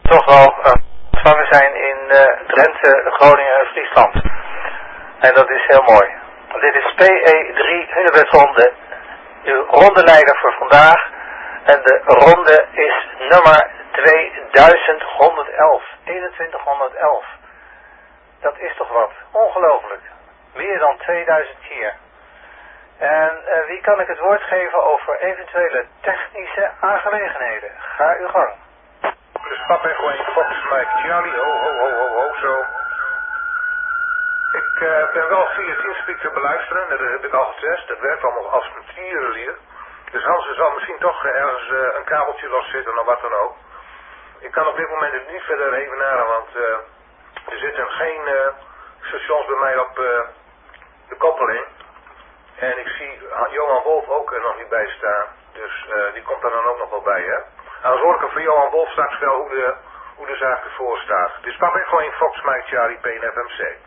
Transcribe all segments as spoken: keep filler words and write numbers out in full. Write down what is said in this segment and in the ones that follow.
toch wel uh, ontvangen zijn in uh, Drenthe, Groningen en Friesland. En dat is heel mooi. Dit is P E drie Hunebed Ronde, uw rondeleider voor vandaag. En de ronde is nummer tweeduizend honderd elf, eenentwintighonderdelf. Dat is toch wat? Ongelooflijk. Meer dan tweeduizend keer. En uh, wie kan ik het woord geven over eventuele technische aangelegenheden? Ga uw gang. Dus Papa Echo één Fox Mike Charlie, ho ho ho ho ho zo. Ik uh, ben wel via Teamspeak te beluisteren, dat heb ik al getest, dat werkt allemaal als een tierenlier. Dus Hans zal misschien toch uh, ergens uh, een kabeltje loszitten of wat dan ook. Ik kan op dit moment het niet verder evenaren, want uh, er zitten geen uh, stations bij mij op uh, de koppeling. En ik zie Johan Wolf ook er nog niet bij staan, dus uh, die komt er dan ook nog wel bij, hè. Anders hoor ik er van Johan Wolf straks wel hoe de, hoe de zaak ervoor staat. Dus Papa Echo één Fox Mike Charlie P N F M C.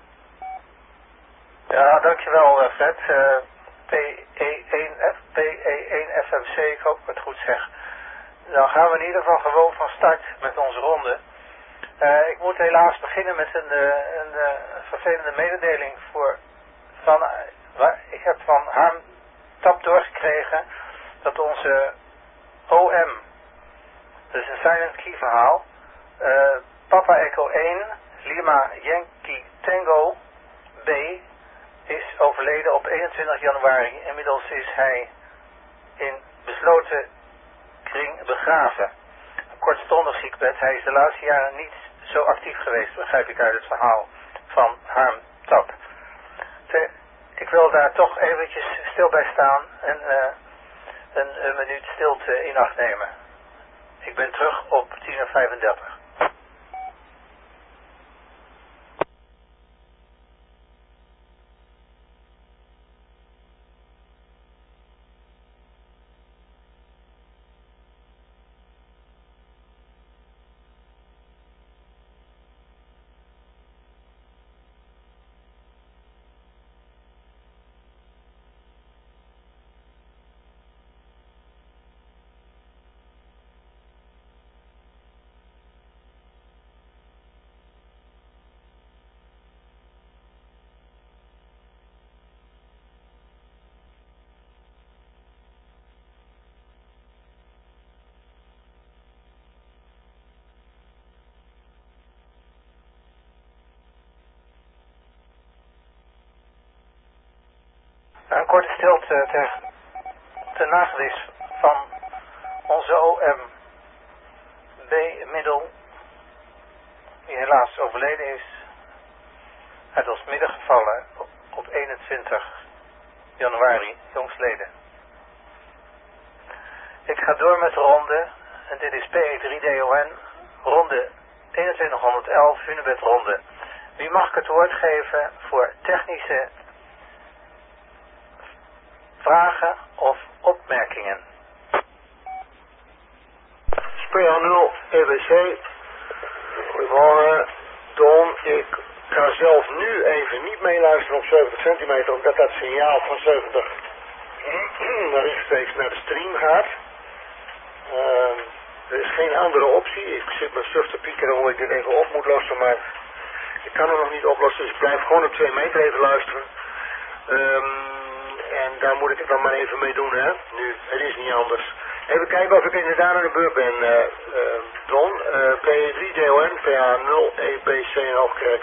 Ja, dankjewel uh, Fred. Uh, P E één F M C, ik hoop dat ik het goed zeg. Dan gaan we in ieder geval gewoon van start met onze ronde. Uh, ik moet helaas beginnen met een, uh, een, uh, een vervelende mededeling voor van, uh, ik heb van Harm Tap doorgekregen dat onze O M, dat is een silent key verhaal, uh, Papa Echo één, Lima Yankee Tango B, is overleden op eenentwintig januari. Inmiddels is hij in besloten kring begraven. Een kortstondig ziekbed. Hij is de laatste jaren niet zo actief geweest, begrijp ik uit het verhaal van Harm Tap. Ik wil daar toch eventjes stil bij staan en uh, een, een minuut stilte in acht nemen. Ik ben terug op tien uur vijfendertig. Een korte stilte ter, ter nagedachtenis van onze O M B Middel, die helaas overleden is, uit ons midden gevallen op, op eenentwintig januari, jongstleden. Ik ga door met de ronde, en dit is P E drie D O N, ronde eenentwintighonderdelf, Hunebed ronde. Wie mag ik het woord geven voor technische vragen of opmerkingen? P A nul E B C. Goedemorgen, Don. Ik ga zelf nu even niet meeluisteren op zeventig centimeter, omdat dat signaal van zeventig naar rechtstreeks naar de stream gaat. Uh, er is geen andere optie. Ik zit mijn stuff te piekeren omdat ik dit even op moet lossen, maar ik kan het nog niet oplossen, dus ik blijf gewoon op twee meter even luisteren. Um, En daar moet ik het dan maar even mee doen, hè. Nu, het is niet anders. Even kijken of ik inderdaad aan de beurt ben, uh, uh, Don. Uh, P E drie D O N, P A nul E B C in Hoogkerk.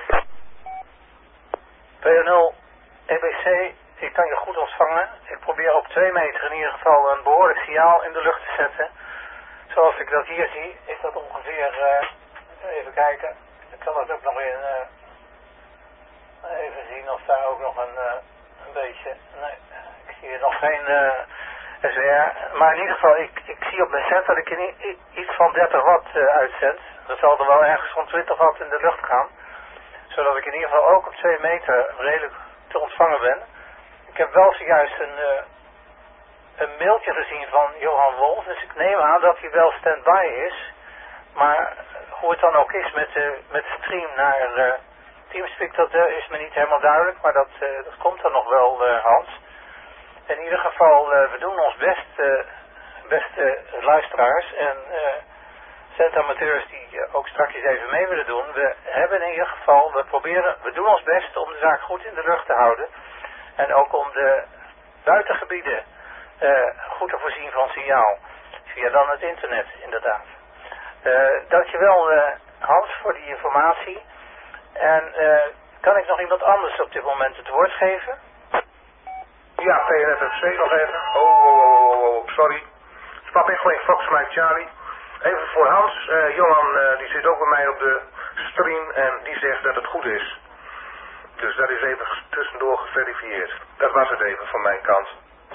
P A nul E B C, ik kan je goed ontvangen. Ik probeer op twee meter in ieder geval een behoorlijk signaal in de lucht te zetten. Zoals ik dat hier zie, is dat ongeveer, uh, even kijken, ik kan dat ook nog in, uh, even zien of daar ook nog een, uh, een beetje, nee, ik zie hier nog geen uh, S W R. Maar in ieder geval, ik, ik zie op mijn set dat ik in, i, iets van dertig watt uh, uitzend. Dat zal er wel ergens van twintig watt in de lucht gaan. Zodat ik in ieder geval ook op twee meter redelijk te ontvangen ben. Ik heb wel zojuist een, uh, een mailtje gezien van Johan Wolf. Dus ik neem aan dat hij wel stand-by is. Maar hoe het dan ook is met de, met de stream naar uh, Teamspeak, dat uh, is me niet helemaal duidelijk. Maar dat, uh, dat komt dan nog wel, uh, Hans. In ieder geval, uh, we doen ons best, uh, beste luisteraars. En uh, centamateurs die uh, ook straks even mee willen doen. We hebben in ieder geval, we proberen, we doen ons best om de zaak goed in de lucht te houden. En ook om de buitengebieden uh, goed te voorzien van signaal. Via dan het internet, inderdaad. Uh, dankjewel uh, Hans voor die informatie. En uh, kan ik nog iemand anders op dit moment het woord geven? Ja, P N F F C nog even. Oh, oh, oh, oh, oh sorry. Spap Echo in Fox Mike Charlie. Even voor Hans. Uh, Johan uh, die zit ook bij mij op de stream en die zegt dat het goed is. Dus dat is even tussendoor geverifieerd. Dat was het even van mijn kant.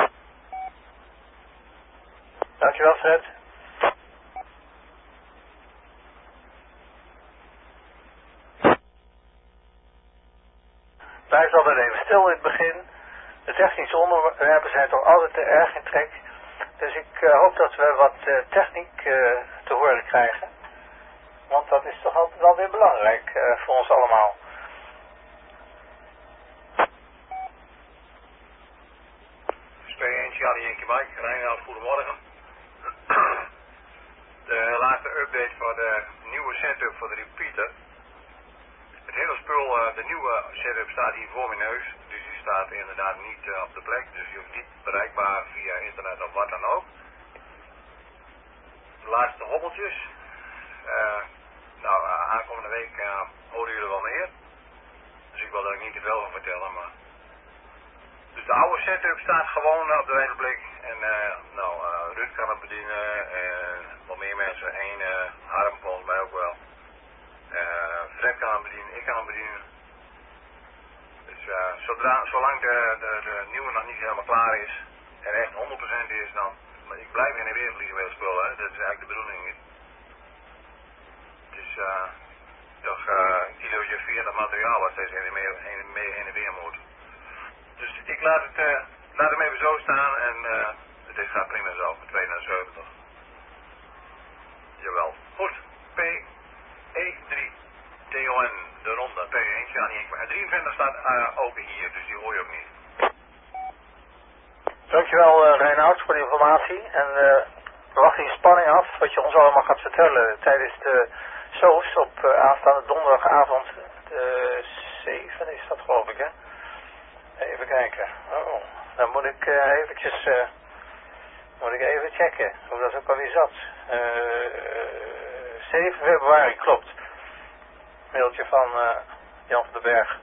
Dankjewel Fred. Blijf altijd even stil in het begin. De technische onderwerpen zijn toch altijd te erg in trek. Dus ik uh, hoop dat we wat uh, techniek uh, te horen krijgen. Want dat is toch altijd wel weer belangrijk uh, voor ons allemaal. P één Charlie Yankee Mike, Reinhard, goedemorgen. De laatste update voor de nieuwe setup voor de repeater. Het hele spul, uh, de nieuwe setup staat hier voor mijn neus. Dus die staat inderdaad niet uh, op de plek. Dus die is niet bereikbaar via internet of wat dan ook. De laatste hobbeltjes. Uh, nou, uh, aankomende week uh, horen jullie wel meer. Dus ik wil daar niet te veel van vertellen, maar... Dus de oude setup staat gewoon uh, op de ogenblik. En uh, nou, uh, Ruud kan hem bedienen. En wel meer mensen. Eén, uh, Harm volgens mij ook wel. Uh, Fred kan hem bedienen, ik kan hem bedienen. Dus uh, zodra, zolang de, de, de nieuwe nog niet helemaal klaar is en echt honderd procent is, dan, maar ik blijf in en weer vliegen bij het spul, hè. Dat is eigenlijk de bedoeling niet. Het is uh, toch uh, een kilootje veertig materiaal wat steeds heen en, meer, heen, mee heen en weer moet. Dus ik laat het, uh, laat hem even zo staan en uh, het gaat prima zo, voor tweehonderdzeventig. Jawel. Goed, P E drie, T O N, de ronde, P één, Charlie Yankee. drieëntwintig staat uh, open hier, dus die hoor je ook niet. Dankjewel uh, Reinhard voor de informatie. En uh, we wachten in spanning af wat je ons allemaal gaat vertellen tijdens de S O F's op uh, aanstaande donderdagavond. De zeven is dat geloof ik, hè? Even kijken. Oh, dan moet ik uh, eventjes, uh, moet ik even checken hoe dat ook alweer zat. Uh, zeven februari, klopt. Mailtje van uh, Jan van den Berg.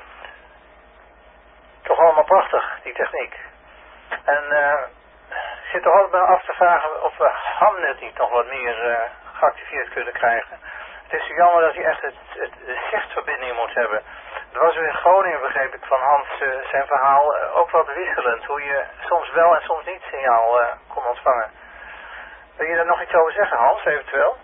Toch allemaal prachtig, die techniek. En uh, ik zit toch altijd maar af te vragen of we Hamnet niet nog wat meer uh, geactiveerd kunnen krijgen. Het is zo jammer dat hij echt het, het, de zichtverbinding moet hebben. Er was weer in Groningen, begreep ik, van Hans uh, zijn verhaal uh, ook wat wisselend. Hoe je soms wel en soms niet signaal uh, kon ontvangen. Wil je daar nog iets over zeggen, Hans, eventueel?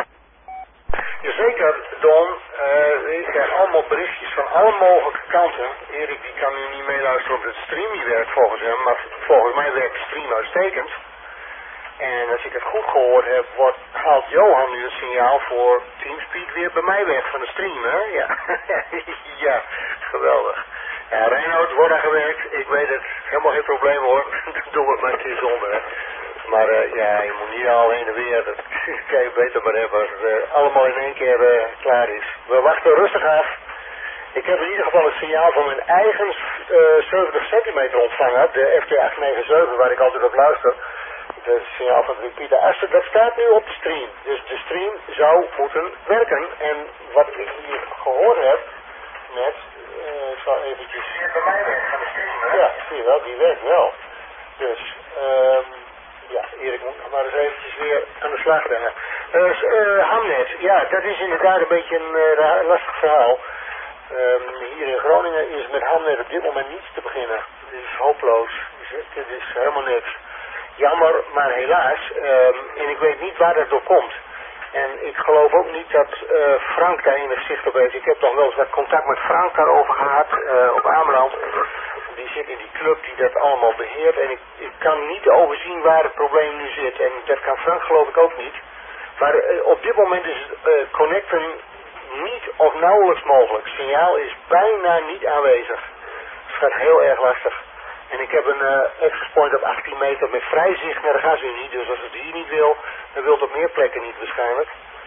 Jazeker, Don. Uh, ik krijg allemaal berichtjes van alle mogelijke kanten. Erik die kan nu niet meeluisteren op het stream, die werkt volgens hem, maar volgens mij werkt de stream uitstekend. En als ik het goed gehoord heb, wordt, haalt Johan nu het signaal voor Teamspeak weer bij mij weg van de stream, hè? Ja, ja, geweldig. Ja, Reinhard, wordt aan gewerkt. Ik weet het, helemaal geen probleem hoor. Doe het maar een keer zonder, hè. Maar uh, ja, je moet niet al heen en weer, dat kan je beter maar hebben als het uh, allemaal in één keer uh, klaar is. We wachten rustig af. Ik heb in ieder geval het signaal van mijn eigen uh, zeventig centimeter ontvangen, de F T acht negen zeven, waar ik altijd op luister. Het signaal van de repeater. Dat staat nu op de stream. Dus de stream zou moeten werken. En wat ik hier gehoord heb, net, uh, ik zal eventjes... Bij mij werkt van de stream, hè? Ja, zie je wel, die werkt wel. Dus, um, ja, Erik moet nog maar eens eventjes weer aan de slag daar. Dus, uh, Hamnet, ja, dat is inderdaad een beetje een uh, lastig verhaal. Um, hier in Groningen is met Hamnet op dit moment niets te beginnen. Het is hopeloos. Het is helemaal niks. Jammer, maar helaas. Um, en ik weet niet waar dat door komt. En ik geloof ook niet dat uh, Frank daar enig zicht op heeft. Ik heb toch wel eens wat contact met Frank daarover gehad uh, op Ameland. Die zit in die club die dat allemaal beheert. En ik, ik kan niet overzien waar het probleem nu zit. En dat kan Frank geloof ik ook niet. Maar uh, op dit moment is het uh, connecten niet of nauwelijks mogelijk. Het signaal is bijna niet aanwezig. Het gaat heel erg lastig. En ik heb een uh, access point op achttien meter met vrij zicht naar de gasunie. Dus als het hier niet wil, dan wil het op meer plekken niet waarschijnlijk.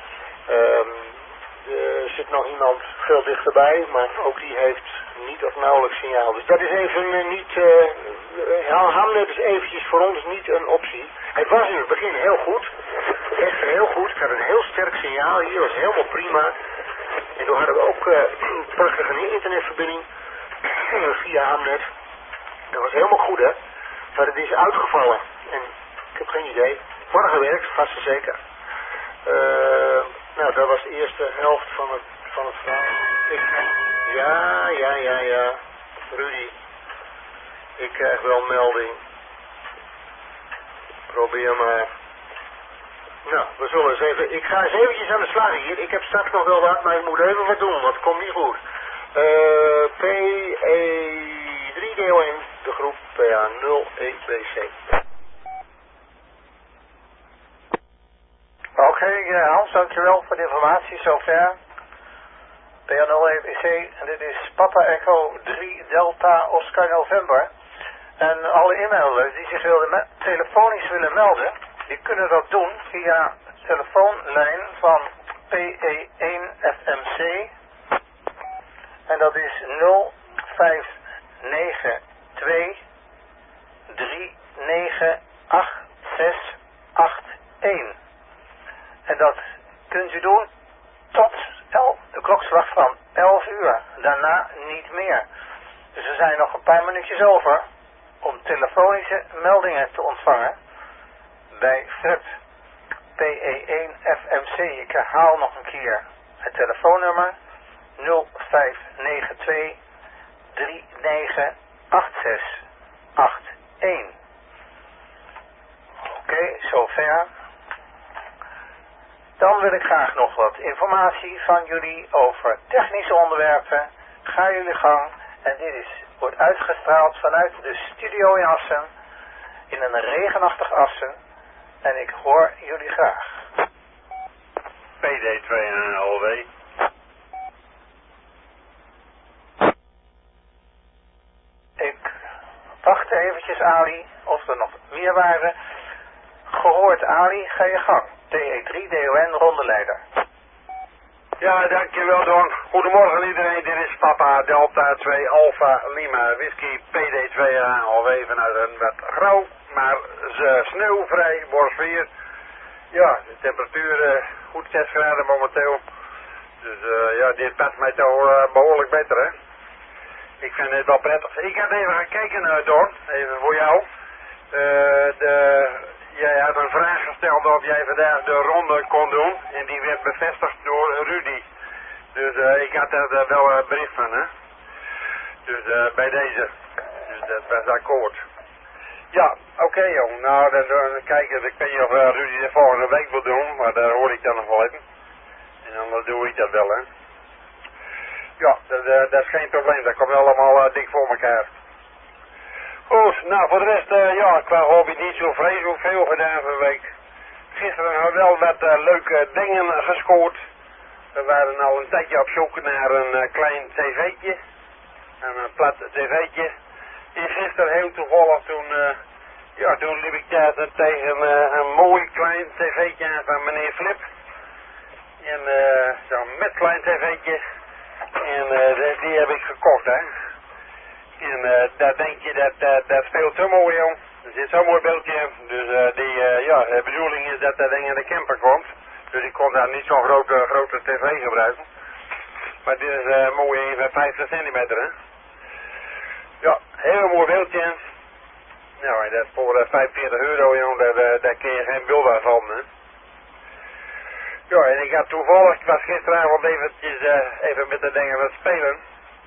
nog iemand veel dichterbij, maar ook die heeft niet of nauwelijks signaal. Dus dat is even uh, niet, uh, Hamnet is eventjes voor ons niet een optie. Het was in het begin heel goed, echt heel goed. Ik had een heel sterk signaal hier, was helemaal prima. En toen hadden we ook uh, prachtig een internetverbinding via Hamnet. Dat was helemaal goed, hè. Maar het is uitgevallen. En ik heb geen idee. Morgen gewerkt, vast en zeker. Uh, nou, dat was de eerste helft van het, van het verhaal. Ik, ja, ja, ja, ja. Rudy. Ik krijg wel melding. Probeer maar. Nou, we zullen eens even... Ik ga eens eventjes aan de slag hier. Ik heb straks nog wel wat, maar ik moet even wat doen, want het komt niet goed. Uh, P E drie D O N, de groep P A nul E B C. Oké, okay, uh, Hans, dankjewel voor de informatie zover. P A nul E B C, en dit is Papa Echo drie Delta Oscar November. En alle inmelders die zich willen telefonisch willen melden, die kunnen dat doen via de telefoonlijn van P E één F M C. En dat is nul vijf negen twee drie negen acht zes acht één. En dat kunt u doen tot el, de klokslag van elf uur. Daarna niet meer. Dus er zijn nog een paar minuutjes over om telefonische meldingen te ontvangen bij Fred. P E één F M C. Ik herhaal nog een keer het telefoonnummer nul vijf negen twee drie negen acht zes acht één. Oké, okay, zover. Dan wil ik graag nog wat informatie van jullie over technische onderwerpen. Ga jullie gang. En dit is, wordt uitgestraald vanuit de studio in Assen. In een regenachtig Assen. En ik hoor jullie graag. P D twee en L W. Ik wacht eventjes, Ali, of er nog meer waren. Gehoord, Ali, ga je gang. T E drie D O N, rondeleider. Ja, dankjewel Don. Goedemorgen iedereen, dit is Papa Delta twee Alpha Lima Whisky P D twee alweer vanuit een wat grauw, maar sneeuwvrij Borsveer. Ja, de temperatuur uh, goed zes graden momenteel. Dus uh, ja, dit past mij toch uh, behoorlijk beter, hè. Ik vind het wel prettig. Ik heb even gekeken, uh, Don, even voor jou. Uh, de... Jij had een vraag gesteld of jij vandaag de ronde kon doen en die werd bevestigd door Rudy. Dus uh, ik had daar uh, wel een bericht van, hè. Dus uh, bij deze. Dus dat was akkoord. Ja, oké okay, jong. Nou, dan, dan kijk ik weet niet of uh, Rudy de volgende week wil doen, maar daar hoor ik dan nog wel even. En dan uh, doe ik dat wel, hè. Ja, dat, uh, dat is geen probleem. Dat komt allemaal uh, dik voor elkaar. Goed, nou voor de rest, uh, ja, qua hobby niet zo vreselijk veel gedaan van de week. Gisteren hadden we wel wat uh, leuke dingen gescoord. We waren al een tijdje op zoek naar een uh, klein tv'tje. Een uh, plat tv'tje. En gisteren heel toevallig toen, uh, ja, toen liep ik daar tegen uh, een mooi klein tv'tje aan van meneer Flip. En uh, zo'n met klein tv'tje. En uh, die, die heb ik gekocht, hè. En uh, daar denk je, dat, dat, dat speelt zo mooi, jong. Er zit zo'n mooi beeldje in. Dus uh, die, uh, ja, de bedoeling is dat dat ding in de camper komt. Dus ik kon daar niet zo'n grote, grote tv gebruiken. Maar dit is uh, mooi even vijftig centimeter, hè. Ja, heel mooi beeldje. Nou, dat is voor uh, vijfenveertig euro, jong. Daar, uh, daar kun je geen beeld van, hè. Ja, en ik had toevallig, ik was gisteravond eventjes, uh, even met de dingen aan het spelen.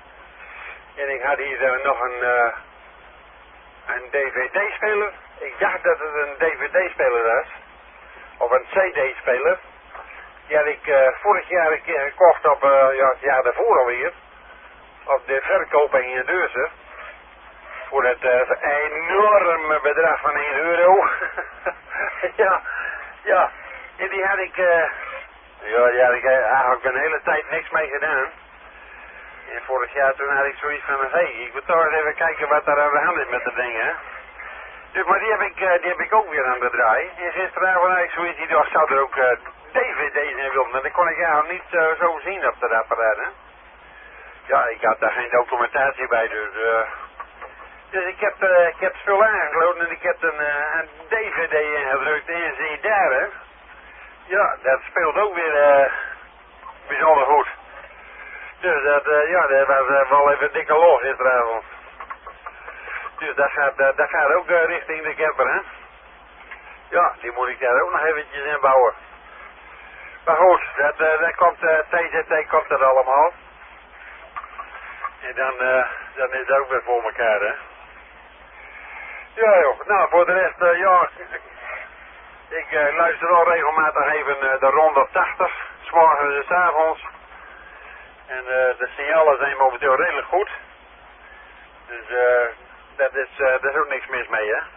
En ik had hier uh, nog een, uh, een D V D-speler. Ik dacht dat het een D V D-speler was. Of een C D-speler. Die had ik uh, vorig jaar een keer gekocht op, uh, ja, het jaar daarvoor alweer. Op de verkoop in Deurzen. Voor het uh, enorme bedrag van één euro. ja, ja. En die had ik, uh, ja, die had ik eigenlijk een hele tijd niks mee gedaan. En vorig jaar toen had ik zoiets van, hé, hey, ik moet toch eens even kijken wat daar aan de hand is met de dingen. Dus, maar die heb, ik, uh, die heb ik ook weer aan het draaien. En gisteravond had ik zoiets, die dacht, zou er ook uh, D D V D's in wilde. Maar dat kon ik eigenlijk niet uh, zo zien op dat apparaat, hè. Ja, ik had daar geen documentatie bij, dus... Uh, dus ik heb, uh, ik heb het spul aangesloten en ik heb een, uh, een D V D ingedrukt en zie daar, hè. Ja, dat speelt ook weer uh, bijzonder goed. Dus dat, uh, ja, dat was uh, wel even dikke los gisteravond. Dus dat gaat, uh, dat gaat ook uh, richting de camper, hè. Ja, die moet ik daar ook nog eventjes inbouwen. Maar goed, dat, uh, dat komt, uh, T Z T komt er allemaal. En dan, uh, dan is het ook weer voor elkaar, hè. Ja joh, nou voor de rest, uh, ja, ik uh, luister al regelmatig even uh, de ronde tachtig, 's morgens en 's avonds. En uh, de signalen zijn momenteel redelijk goed. Dus uh, dat is, uh, daar is ook niks mis mee, hè.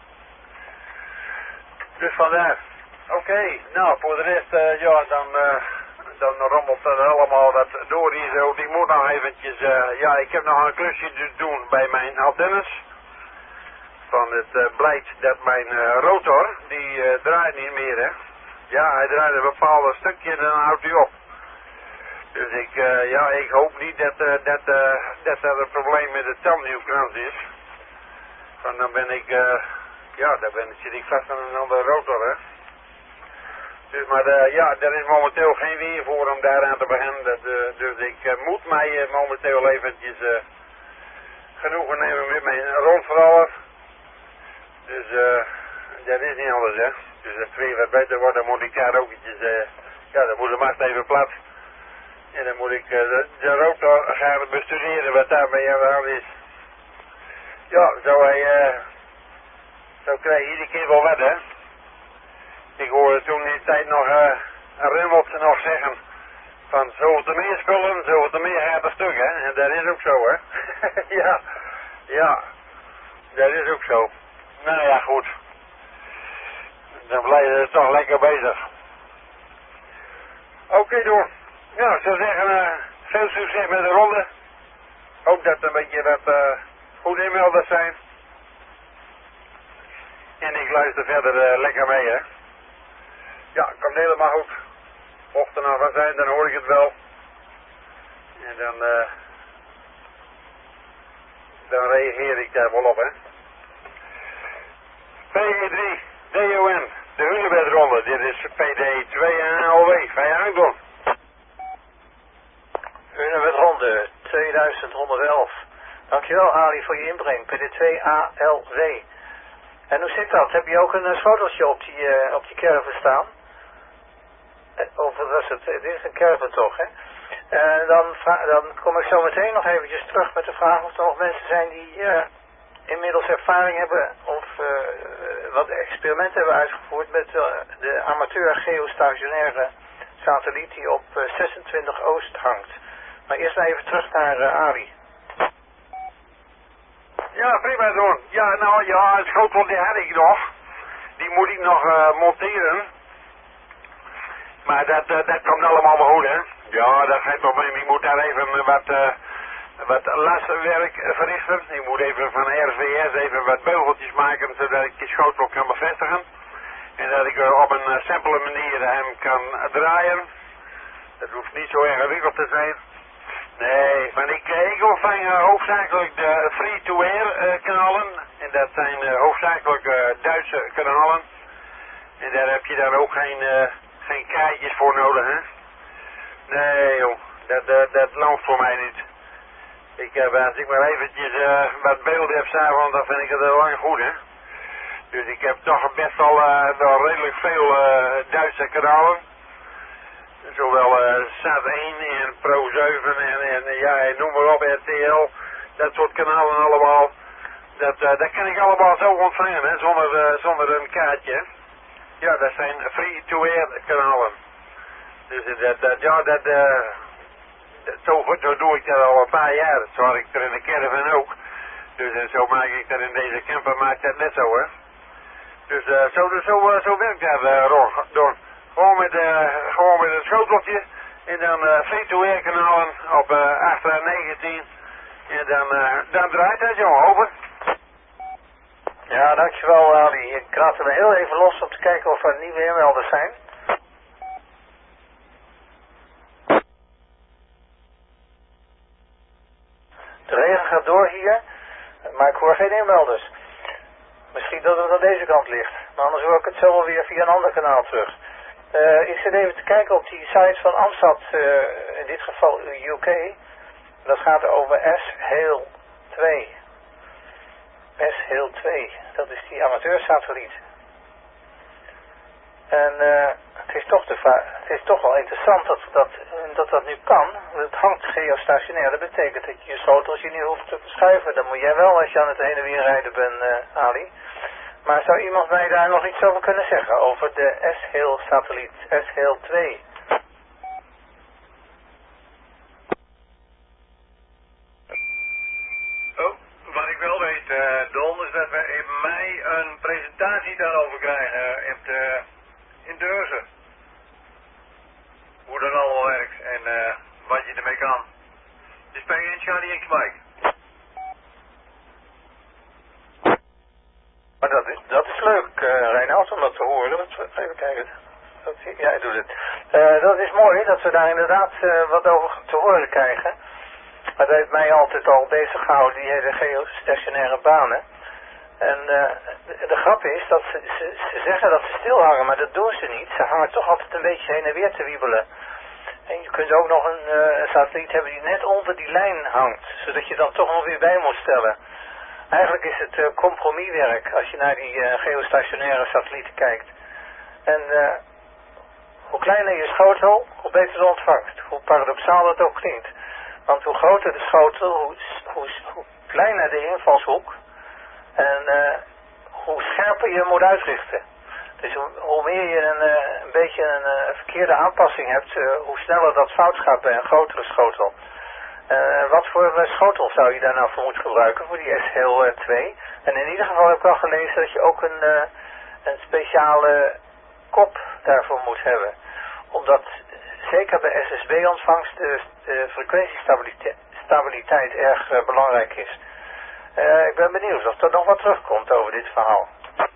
Dus vandaar. Oké, okay, nou voor de rest, uh, ja, dan, uh, dan rommelt het allemaal wat door hier zo. Ik moet nog eventjes, uh, ja, ik heb nog een klusje te doen bij mijn antennes. Van het uh, blijkt dat mijn uh, rotor, die uh, draait niet meer, hè. Ja, hij draait een bepaald stukje en dan houdt hij op. Dus ik, uh, ja, ik hoop niet dat, uh, dat, uh, dat er een probleem met de tandwielkrans is. Want dan ben ik, uh, ja, dan ben, zit ik vast aan een andere rotor, hè. Dus, maar uh, ja, er is momenteel geen weer voor om daaraan te beginnen. Dat, uh, dus ik uh, moet mij uh, momenteel eventjes uh, genoegen nemen met mijn rondverhaler. Dus uh, dat is niet anders, hè. Dus als het weer wat beter wordt, dan moet ik daar ook ietsjes, uh, ja, dan moet de mast even plat. En dan moet ik uh, de, de rotor gaan bestuderen wat daarmee aan de hand is. Ja, zo, hij, uh, zo krijg je iedere keer wel wat, hè. Ik hoorde toen in die tijd nog uh, een rummeltje nog zeggen van zo te meer spullen, zo te meer gaat er stuk, hè. En dat is ook zo, hè. Ja, ja, dat is ook zo. Nou ja, goed. Dan blijven ze toch lekker bezig. Oké, okay, door. Nou, ik zou zeggen, uh, veel succes met de ronde. Hoop dat er een beetje wat uh, goede inmelders zijn. En ik luister verder uh, lekker mee, hè. Ja, komt helemaal goed. Mocht er nou van zijn, dan hoor ik het wel. En dan, uh, dan reageer ik daar wel op, hè. P E drie, D O N, de Hunebedronde. Dit is P D twee A L W. Ga je aandoen. Hunebedronde tweeduizend honderdelf. Dankjewel Ali voor je inbreng. P D twee A L W. En hoe zit dat? Heb je ook een uh, schoteltje op die, uh, op die caravan staan? Of wat was het? Dit is een caravan toch, hè? Uh, dan, dan kom ik zo meteen nog eventjes terug met de vraag of er nog mensen zijn die uh, inmiddels ervaring hebben of uh, wat experimenten hebben uitgevoerd met uh, de amateur geostationaire satelliet die op uh, zesentwintig Oost hangt. Maar eerst even terug naar uh, Arie. Ja, prima doen. Ja, nou ja, het schotel die had ik nog. Die moet ik nog uh, monteren. Maar dat, uh, dat komt allemaal maar goed, hè. Ja, dat geen probleem. Ik moet daar even wat, uh, wat laswerk verrichten. Ik moet even van R V S even wat beugeltjes maken, zodat ik die schotel kan bevestigen. En dat ik uh, op een uh, simpele manier hem kan uh, draaien. Dat hoeft niet zo ingewikkeld te zijn. Nee, maar ik, ik ontvang uh, hoofdzakelijk de free-to-air uh, kanalen. En dat zijn uh, hoofdzakelijk uh, Duitse kanalen. En daar heb je dan ook geen, uh, geen kaartjes voor nodig, hè? Nee joh, dat, uh, dat loopt voor mij niet. Ik heb, als ik maar eventjes uh, wat beelden heb s'avonds, dan vind ik het heel lang goed, hè? Dus ik heb toch best wel, uh, wel redelijk veel uh, Duitse kanalen. Zowel uh, Sat één en Pro zeven en, en ja, noem maar op, R T L, dat soort kanalen allemaal. Dat, uh, dat kan ik allemaal zo ontvangen, hè, zonder, uh, zonder een kaartje. Ja, dat zijn free-to-air kanalen. Dus dat, dat ja, dat, uh, dat zo, zo doe ik dat al een paar jaar. Zo had ik er in de caravan ook. Dus en zo maak ik dat in deze camper, maak ik dat net zo, hè. Dus uh, zo, zo, uh, zo werkt dat, uh, Ron, Don. Gewoon met, uh, gewoon met een schoteltje en dan uh, free-to-air kanalen op uh, acht negentien en dan, uh, dan draait het, jongen, over. Ja, dankjewel Ali. Ik raad er heel even los om te kijken of er nieuwe inmelders zijn. vraag gaat door hier, maar ik hoor geen inmelders. Misschien dat het aan deze kant ligt, maar anders hoor ik het zo wel weer via een ander kanaal terug. Uh, ik zit even te kijken op die site van Amstad, uh, in dit geval U K. Dat gaat over S H A L twee. S H A L twee, dat is die amateursatelliet. En uh, het, is toch de het is toch wel interessant dat dat, dat dat nu kan. Het hangt geostationair, dat betekent dat je je schotels niet hoeft te verschuiven. Dat moet jij wel als je aan het heen en weer rijden bent, uh, Ali. Maar zou iemand mij daar nog iets over kunnen zeggen? Over de S H A L satelliet, S H A L twee. Oh, wat ik wel weet, uh, Don, is dat we in mei een presentatie daarover krijgen in, de, in Deurzen. Hoe dat allemaal werkt en uh, wat je ermee kan. Dus ben je in Charlie X Mike. Maar dat is, dat is leuk, uh, Reinoud, om dat te horen. Dat, even kijken. Dat, ja, hij doet het. Uh, dat is mooi dat we daar inderdaad uh, wat over te horen krijgen. Dat heeft mij altijd al bezig gehouden, die hele geostationaire banen. En uh, de, de grap is dat ze, ze, ze zeggen dat ze stil hangen, maar dat doen ze niet. Ze hangen toch altijd een beetje heen en weer te wiebelen. En je kunt ook nog een, uh, een satelliet hebben die net onder die lijn hangt, zodat je dan toch nog weer bij moet stellen. Eigenlijk is het uh, compromiswerk als je naar die uh, geostationaire satellieten kijkt. En uh, hoe kleiner je schotel, hoe beter de ontvangst. Hoe paradoxaal dat ook klinkt. Want hoe groter de schotel, hoe, hoe, hoe kleiner de invalshoek. En uh, hoe scherper je moet uitrichten. Dus hoe, hoe meer je een, uh, een beetje een uh, verkeerde aanpassing hebt, uh, hoe sneller dat fout gaat bij een grotere schotel. Uh, wat voor uh, schotel zou je daar nou voor moeten gebruiken, voor die S H A L twee? En in ieder geval heb ik al gelezen dat je ook een, uh, een speciale kop daarvoor moet hebben. Omdat zeker bij S S B-ontvangst de, de frequentiestabiliteit erg uh, belangrijk is. Uh, ik ben benieuwd of er nog wat terugkomt over dit verhaal.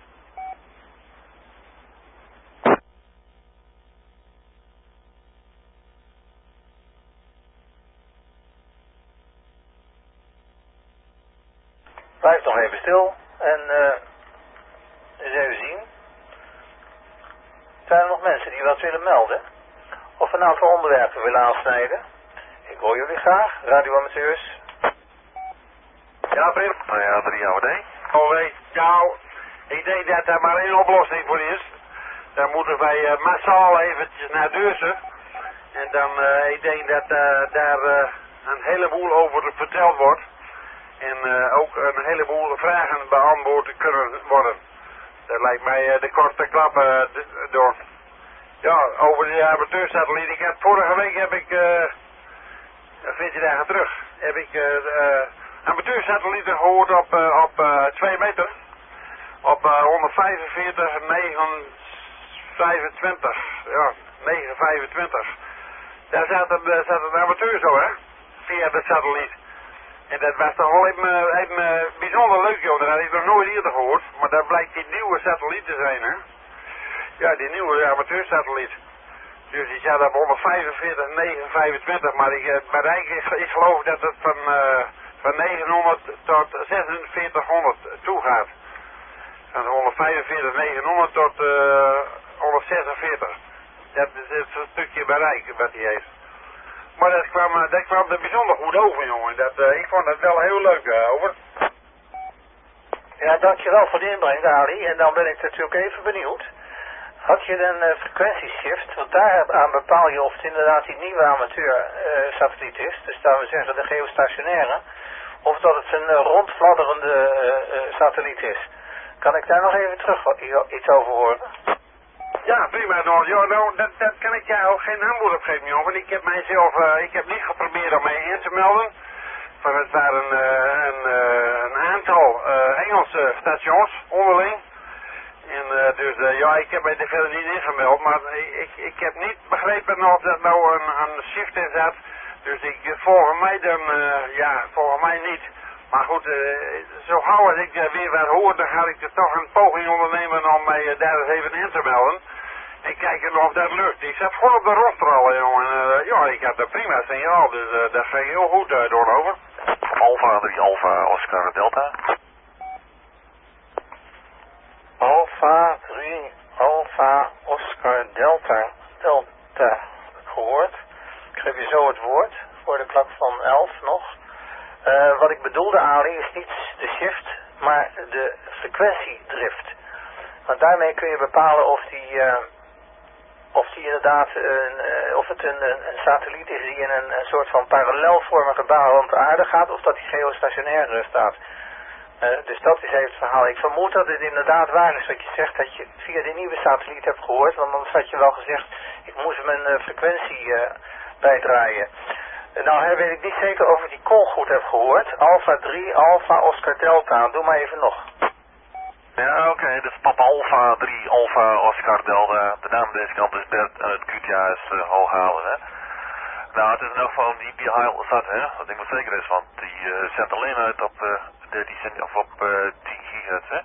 Blijf nog even stil en uh, eens even zien. Zijn er nog mensen die wat willen melden? Of een aantal onderwerpen willen aansnijden? Ik hoor jullie graag, radioamateurs. Ja, prima. Nou ja, drie jouw idee. Oh, nee. Nou, ik denk dat er maar één oplossing voor is. Dan moeten wij uh, massaal eventjes naar Deurzen. En dan, uh, ik denk dat uh, daar uh, een heleboel over verteld wordt. En uh, ook een heleboel vragen beantwoord kunnen worden. Dat lijkt mij uh, de korte klap uh, door. Ja, over de amateursatelliet. Ik heb, vorige week heb ik, uh, veertien dagen terug, heb ik uh, uh, amateursatellieten gehoord op, uh, op uh, twee meter. Op uh, honderdvijfenveertig, negenhonderdvijfentwintig. Ja, negenhonderdvijfentwintig. Daar zat een, uh, zat een amateur zo, hè? Via de satelliet. En dat was toch wel even, even bijzonder leuk, joh. Dat had ik nog nooit eerder gehoord. Maar dat blijkt die nieuwe satelliet te zijn, hè? Ja, die nieuwe amateursatelliet. Dus die zat op honderdvijfenveertig, negenhonderdvijfentwintig. Maar ik bereik, ik, ik geloof dat het van, uh, van negenhonderd tot zesenveertighonderd toe gaat. Van honderdvijfenveertig, negenhonderd tot uh, honderdzesenveertig. Dat is het stukje bereik wat hij heeft. Maar dat kwam, dat kwam er bijzonder goed over, jongen. Dat, uh, ik vond het wel heel leuk, uh, over. Ja, dankjewel voor de inbreng, Ali. En dan ben ik natuurlijk even benieuwd. Had je een uh, frequentieshift? Want daaraan bepaal je of het inderdaad die nieuwe amateur uh, satelliet is. Dus dat we zeggen de geostationaire. Of dat het een uh, rondfladderende uh, uh, satelliet is. Kan ik daar nog even terug iets over horen? Ja, prima, Don. Ja, nou, dat, dat kan ik jou ook geen antwoord op geven, jongen. Want ik heb mijzelf, uh, ik heb niet geprobeerd om mij in te melden. Van het waren uh, een, uh, een aantal uh, Engelse stations onderling. En uh, dus uh, ja, ik heb mij er verder niet ingemeld. Maar ik, ik heb niet begrepen of dat nou een, een shift in zat. Dus ik, volgens mij dan, uh, ja, volgens mij niet. Maar goed, uh, zo gauw als ik uh, weer wat hoor, dan ga ik er toch een poging ondernemen om mij uh, daar eens even in te melden. En kijken of dat lukt. Ik zat gewoon op de roster al, jongen. Uh, ja, ik had een prima signaal, dus uh, dat ging heel goed uh, doorlopen. Alpha drie Alpha Oscar Delta. Alpha drie Alpha Oscar Delta. Delta. Gehoord. Ik geef je zo het woord voor de klok van elf nog. Uh, wat ik bedoelde, Ali, is niet de shift, maar de frequentiedrift. Want daarmee kun je bepalen of die, uh, of die inderdaad, een, uh, of het een, een, een satelliet is die in een, een soort van parallelvormige baan rond de aarde gaat, of dat die geostationair uh, staat. Uh, dus dat is even het verhaal. Ik vermoed dat het inderdaad waar is wat je zegt, dat je via die nieuwe satelliet hebt gehoord, want anders had je wel gezegd, ik moest mijn uh, frequentie uh, bijdraaien. Nou, weet ik niet zeker of ik die call goed heb gehoord. Alpha drie, Alpha, Oscar Delta. Doe maar even nog. Ja, oké. Okay. Dat is Papa Alpha drie, Alpha, Oscar Delta. De naam deze kant is Bert en het Q T A is uh, Hooghalen, hè. Nou, het is in elk geval die Behail zat, hè. Dat ding wat zeker is, want die uh, zendt alleen uit op uh, dertien cent of op uh, tien gigahertz, hè.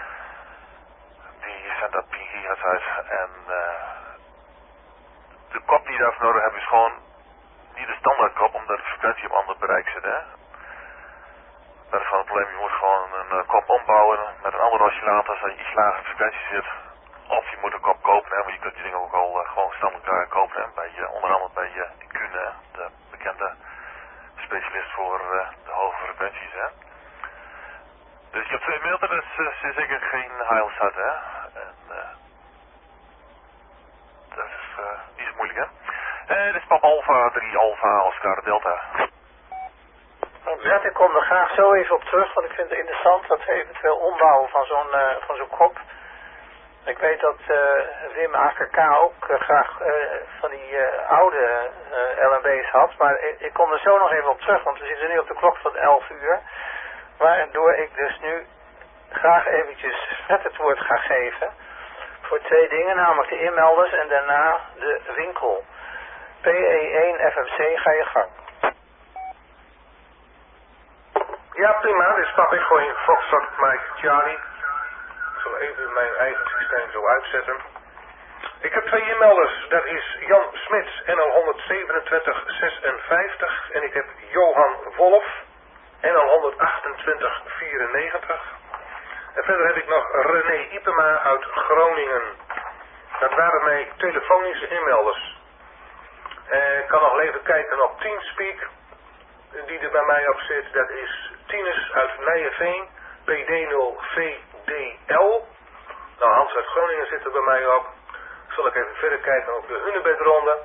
Die zendt op tien gigahertz uit. En uh, de kop die je daarvoor nodig hebt is gewoon niet de standaard kop, omdat de frequentie op ander bereik zit, hè. Dat is gewoon het probleem, je moet gewoon een uh, kop ombouwen met een andere oscillator als je iets lagere frequentie zit. Of je moet een kop kopen, hè, maar je kunt die dingen ook al uh, gewoon standaard uh, kopen, hè, bij, uh, onder andere bij uh, Kuhn, de bekende specialist voor uh, de hoge frequenties, hè. Dus je hebt twee meter, dus uh, is zeker geen heilzat, hè. En, uh, dat is, uh, die is moeilijk, hè. Uh, dit is Papa Alpha drie Alpha Oscar Delta. Zet, ik kom er graag zo even op terug, want ik vind het interessant dat we eventueel ombouwen van zo'n uh, van zo'n kop. Ik weet dat uh, Wim A K K ook uh, graag uh, van die uh, oude uh, L M B's had, maar ik, ik kom er zo nog even op terug, want we zitten nu op de klok van elf uur. Waardoor ik dus nu graag eventjes Fred het woord ga geven voor twee dingen, namelijk de inmelders en daarna de winkel. P E één F M C, ga je gang. Ja, prima. Dit is Pap Echo in Foxtrot Mike Charlie. Ik zal even mijn eigen systeem zo uitzetten. Ik heb twee inmelders. Dat is Jan Smits, N L honderdzevenentwintig zesenvijftig. En ik heb Johan Wolf, N L honderdachtentwintig vierennegentig. En verder heb ik nog René Ipema uit Groningen. Dat waren mijn telefonische inmelders. Uh, ik kan nog even kijken op Teamspeak, die er bij mij op zit. Dat is Tinus uit Nijenveen, P D nul V D L. Nou, Hans uit Groningen zit er bij mij op. Zal ik even verder kijken op de Hunebedronde.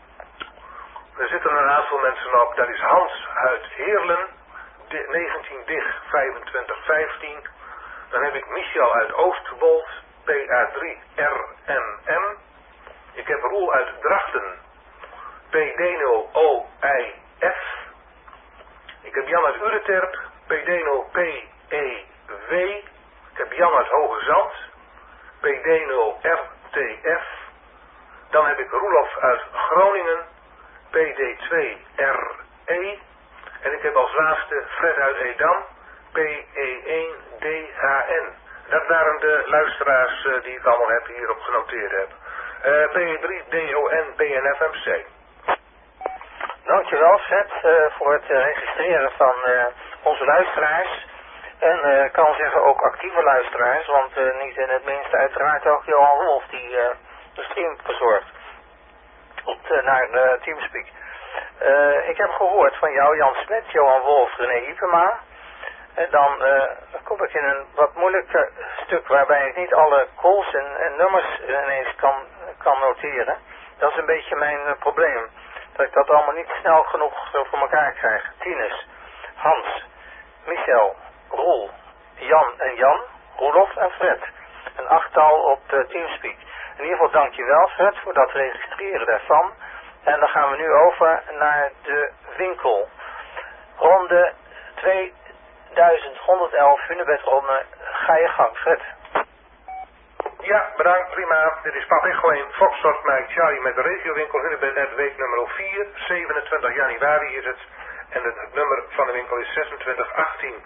Er zitten een aantal mensen op. Dat is Hans uit Heerlen, negentien dig vijfentwintig vijftien. Dan heb ik Michel uit Oostwold, P A drie R M M. Ik heb Roel uit Drachten, P D nul O I F. Ik heb Jan uit Ureterp, P D nul P E W. Ik heb Jan uit Hoge Zand, P D nul R T F. Dan heb ik Roelof uit Groningen, P D twee R E. En ik heb als laatste Fred uit Edam, P E één D H N. Dat waren de luisteraars uh, die ik allemaal heb hierop genoteerd heb. Uh, P E drie D O N B N F M C. Dankjewel Fred uh, voor het uh, registreren van uh, onze luisteraars. En ik uh, kan zeggen ook actieve luisteraars, want uh, niet in het minste uiteraard ook Johan Wolf die uh, de stream verzorgt op de, naar uh, Teamspeak. Uh, ik heb gehoord van jou, Jan Smit, Johan Wolf, René Ipema. En dan uh, kom ik in een wat moeilijker stuk waarbij ik niet alle calls en, en nummers ineens kan, kan noteren. Dat is een beetje mijn uh, probleem. Dat ik dat allemaal niet snel genoeg uh, voor elkaar krijg. Tinus, Hans, Michel, Roel, Jan en Jan, Roelof en Fred. Een achttal op de Teamspeak. In ieder geval dankjewel Fred voor dat registreren daarvan. En dan gaan we nu over naar de winkel. Ronde tweeduizend honderdelf, Hunebedronde. Ga je gang, Fred. Ja, bedankt, prima. Dit is Pap Echo in Foxtrot Mike Charlie met de regiowinkel Hunebed, week nummer vier, zevenentwintig januari is het. En het nummer van de winkel is zesentwintig achttien.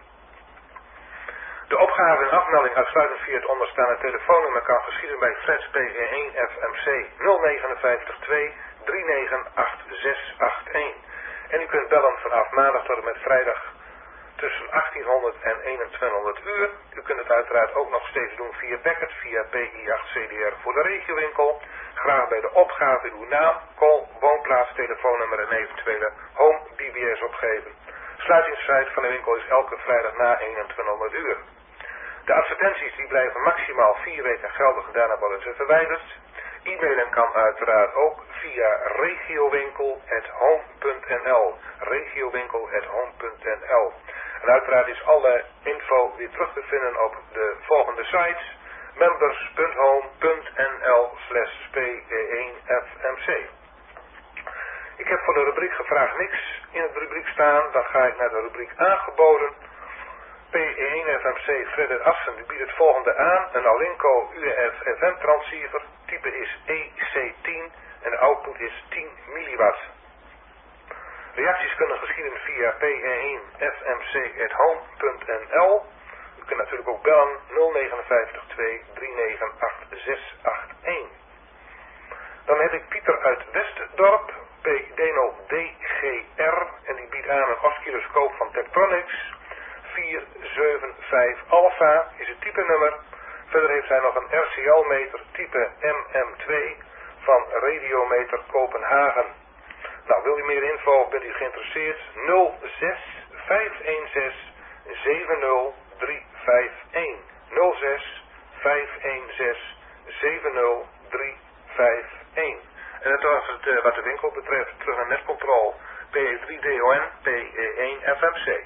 De opgave en afmelding uitsluitend via het onderstaande telefoonnummer kan geschieden bij Fred P E één F M C nul negen vijf twee drie negen acht zes acht een. En u kunt bellen vanaf maandag tot en met vrijdag tussen achttienhonderd en eenentwintighonderd uur. U kunt het uiteraard ook nog steeds doen via Packet, via P I acht C D R voor de regiowinkel. Graag bij de opgave uw naam, call, woonplaats, telefoonnummer en eventuele home B B S opgeven. Sluitingstijd van de winkel is elke vrijdag na eenentwintighonderd uur. De advertenties die blijven maximaal vier weken geldig en daarna worden ze verwijderd. E-mailen kan uiteraard ook via regiowinkel apenstaartje home punt n l. regiowinkel apenstaartje home punt n l. En uiteraard is alle info weer terug te vinden op de volgende sites: members punt home punt n l slash P één F M C. Ik heb voor de rubriek gevraagd niks in het rubriek staan. Dan ga ik naar de rubriek aangeboden. P één F M C Fredder Assen die biedt het volgende aan. Een Alinco U F F M transceiver. Type is E C tien en de output is tien milliwatt. Reacties kunnen geschieden via P één F M C apenstaartje home punt n l. U kunt natuurlijk ook bellen nul negen vijf twee drie negen acht zes acht een. Dan heb ik Pieter uit Westdorp, P Deno D G R, en die biedt aan een oscilloscoop van Tektronix. vier zeven vijf Alpha is het type nummer. Verder heeft hij nog een R C L-meter type M M twee van Radiometer Kopenhagen. Nou, wil u meer info of bent u geïnteresseerd? nul zes vijf een zes zeven nul drie vijf een. nul zes vijf een zes zeven nul drie vijf een. En dat was het uh, wat de winkel betreft. Terug naar netcontrole. P drie D O N, P één F M C.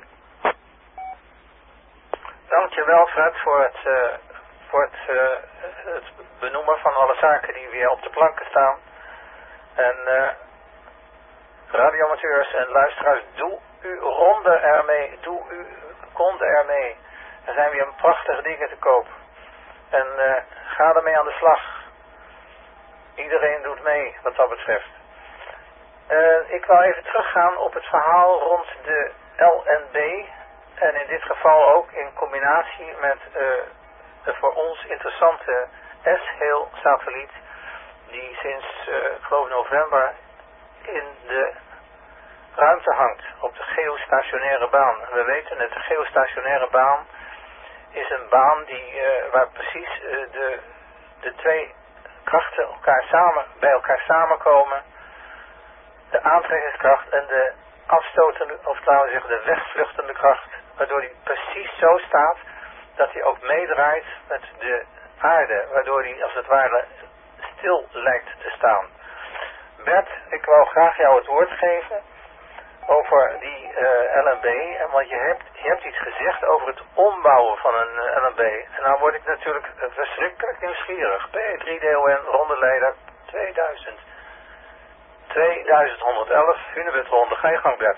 Dankjewel Fred voor het, uh, voor het, uh, het benoemen van alle zaken die weer op de planken staan. En uh, radioamateurs en luisteraars, doe uw ronde ermee, doe uw konde ermee. Er zijn weer prachtige dingen te koop. En uh, ga ermee aan de slag. Iedereen doet mee wat dat betreft. Uh, ik wil even teruggaan op het verhaal rond de L N B. En in dit geval ook in combinatie met uh, de voor ons interessante S-Hail satelliet. Die sinds, uh, ik geloof november, in de ruimte hangt. Op de geostationaire baan. We weten het, de geostationaire baan is een baan die, uh, waar precies uh, de, de twee krachten elkaar samen, bij elkaar samenkomen. De aantrekkingskracht en de afstotende, of laten we zeggen de wegvluchtende kracht. Waardoor hij precies zo staat dat hij ook meedraait met de aarde. Waardoor hij als het ware stil lijkt te staan. Bert, ik wou graag jou het woord geven over die uh, L N B. En want je hebt, je hebt iets gezegd over het ombouwen van een uh, L N B. En nou word ik natuurlijk uh, verschrikkelijk nieuwsgierig. P drie D O N, rondeleider tweeduizend. tweeduizend honderd Hunebed ronde. Ga je gang, Bert.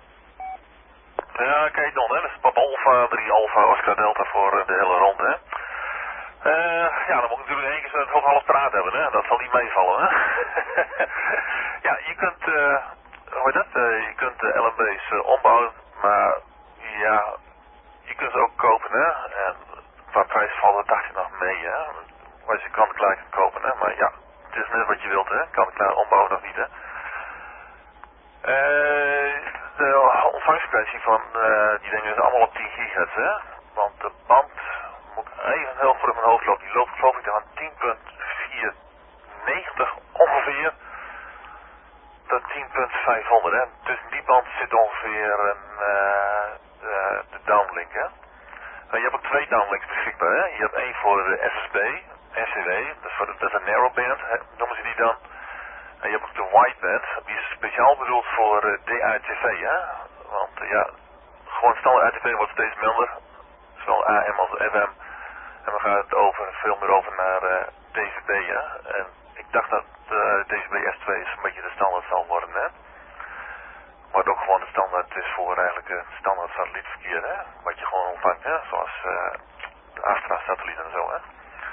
Ja, kijk dan, hè. Dat is Papa Alpha, drie Alpha, Oscar Delta voor uh, de hele ronde, hè. Uh, ja, dan moet ik natuurlijk één keer het half half praat hebben, hè. Dat zal niet meevallen, hè. Ja, je kunt, uh, hoe heet dat, uh, je kunt de L N B's uh, ombouwen, maar ja, je kunt ze ook kopen, hè. En qua prijs valt het dacht je nog mee, hè. Als je kan klaar kunt kopen, hè. Maar ja, het is net wat je wilt, hè. Kan klaar ombouwen of niet, hè. Uh, de ontvangstfrequentie van uh, die dingen is allemaal op tien gigahertz, hè. Want de band, moet ik even heel voor in mijn hoofd lopen, die loopt geloof ik van tien komma vierhonderdnegentig ongeveer tot tien komma vijfhonderd, hè. Tussen die band zit ongeveer een, uh, de, de downlink, hè. Uh, je hebt ook twee downlinks beschikbaar, hè. Je hebt één voor de S S B, S C W, dat is, voor de, dat is een narrowband, hè, noemen ze die dan. En je hebt ook de wideband, die is speciaal bedoeld voor uh, D A T V, hè. Want uh, ja, gewoon standaard A T V wordt steeds minder, zowel A M als F M. En we gaan het over, veel meer over naar uh, D V B, hè. En ik dacht dat uh, D V B S twee is een beetje de standaard zal worden, hè. Maar ook gewoon de standaard is voor eigenlijk een standaard satellietverkeer, hè. Wat je gewoon ontvangt, hè. Zoals uh, de Astra-satellieten en zo, hè.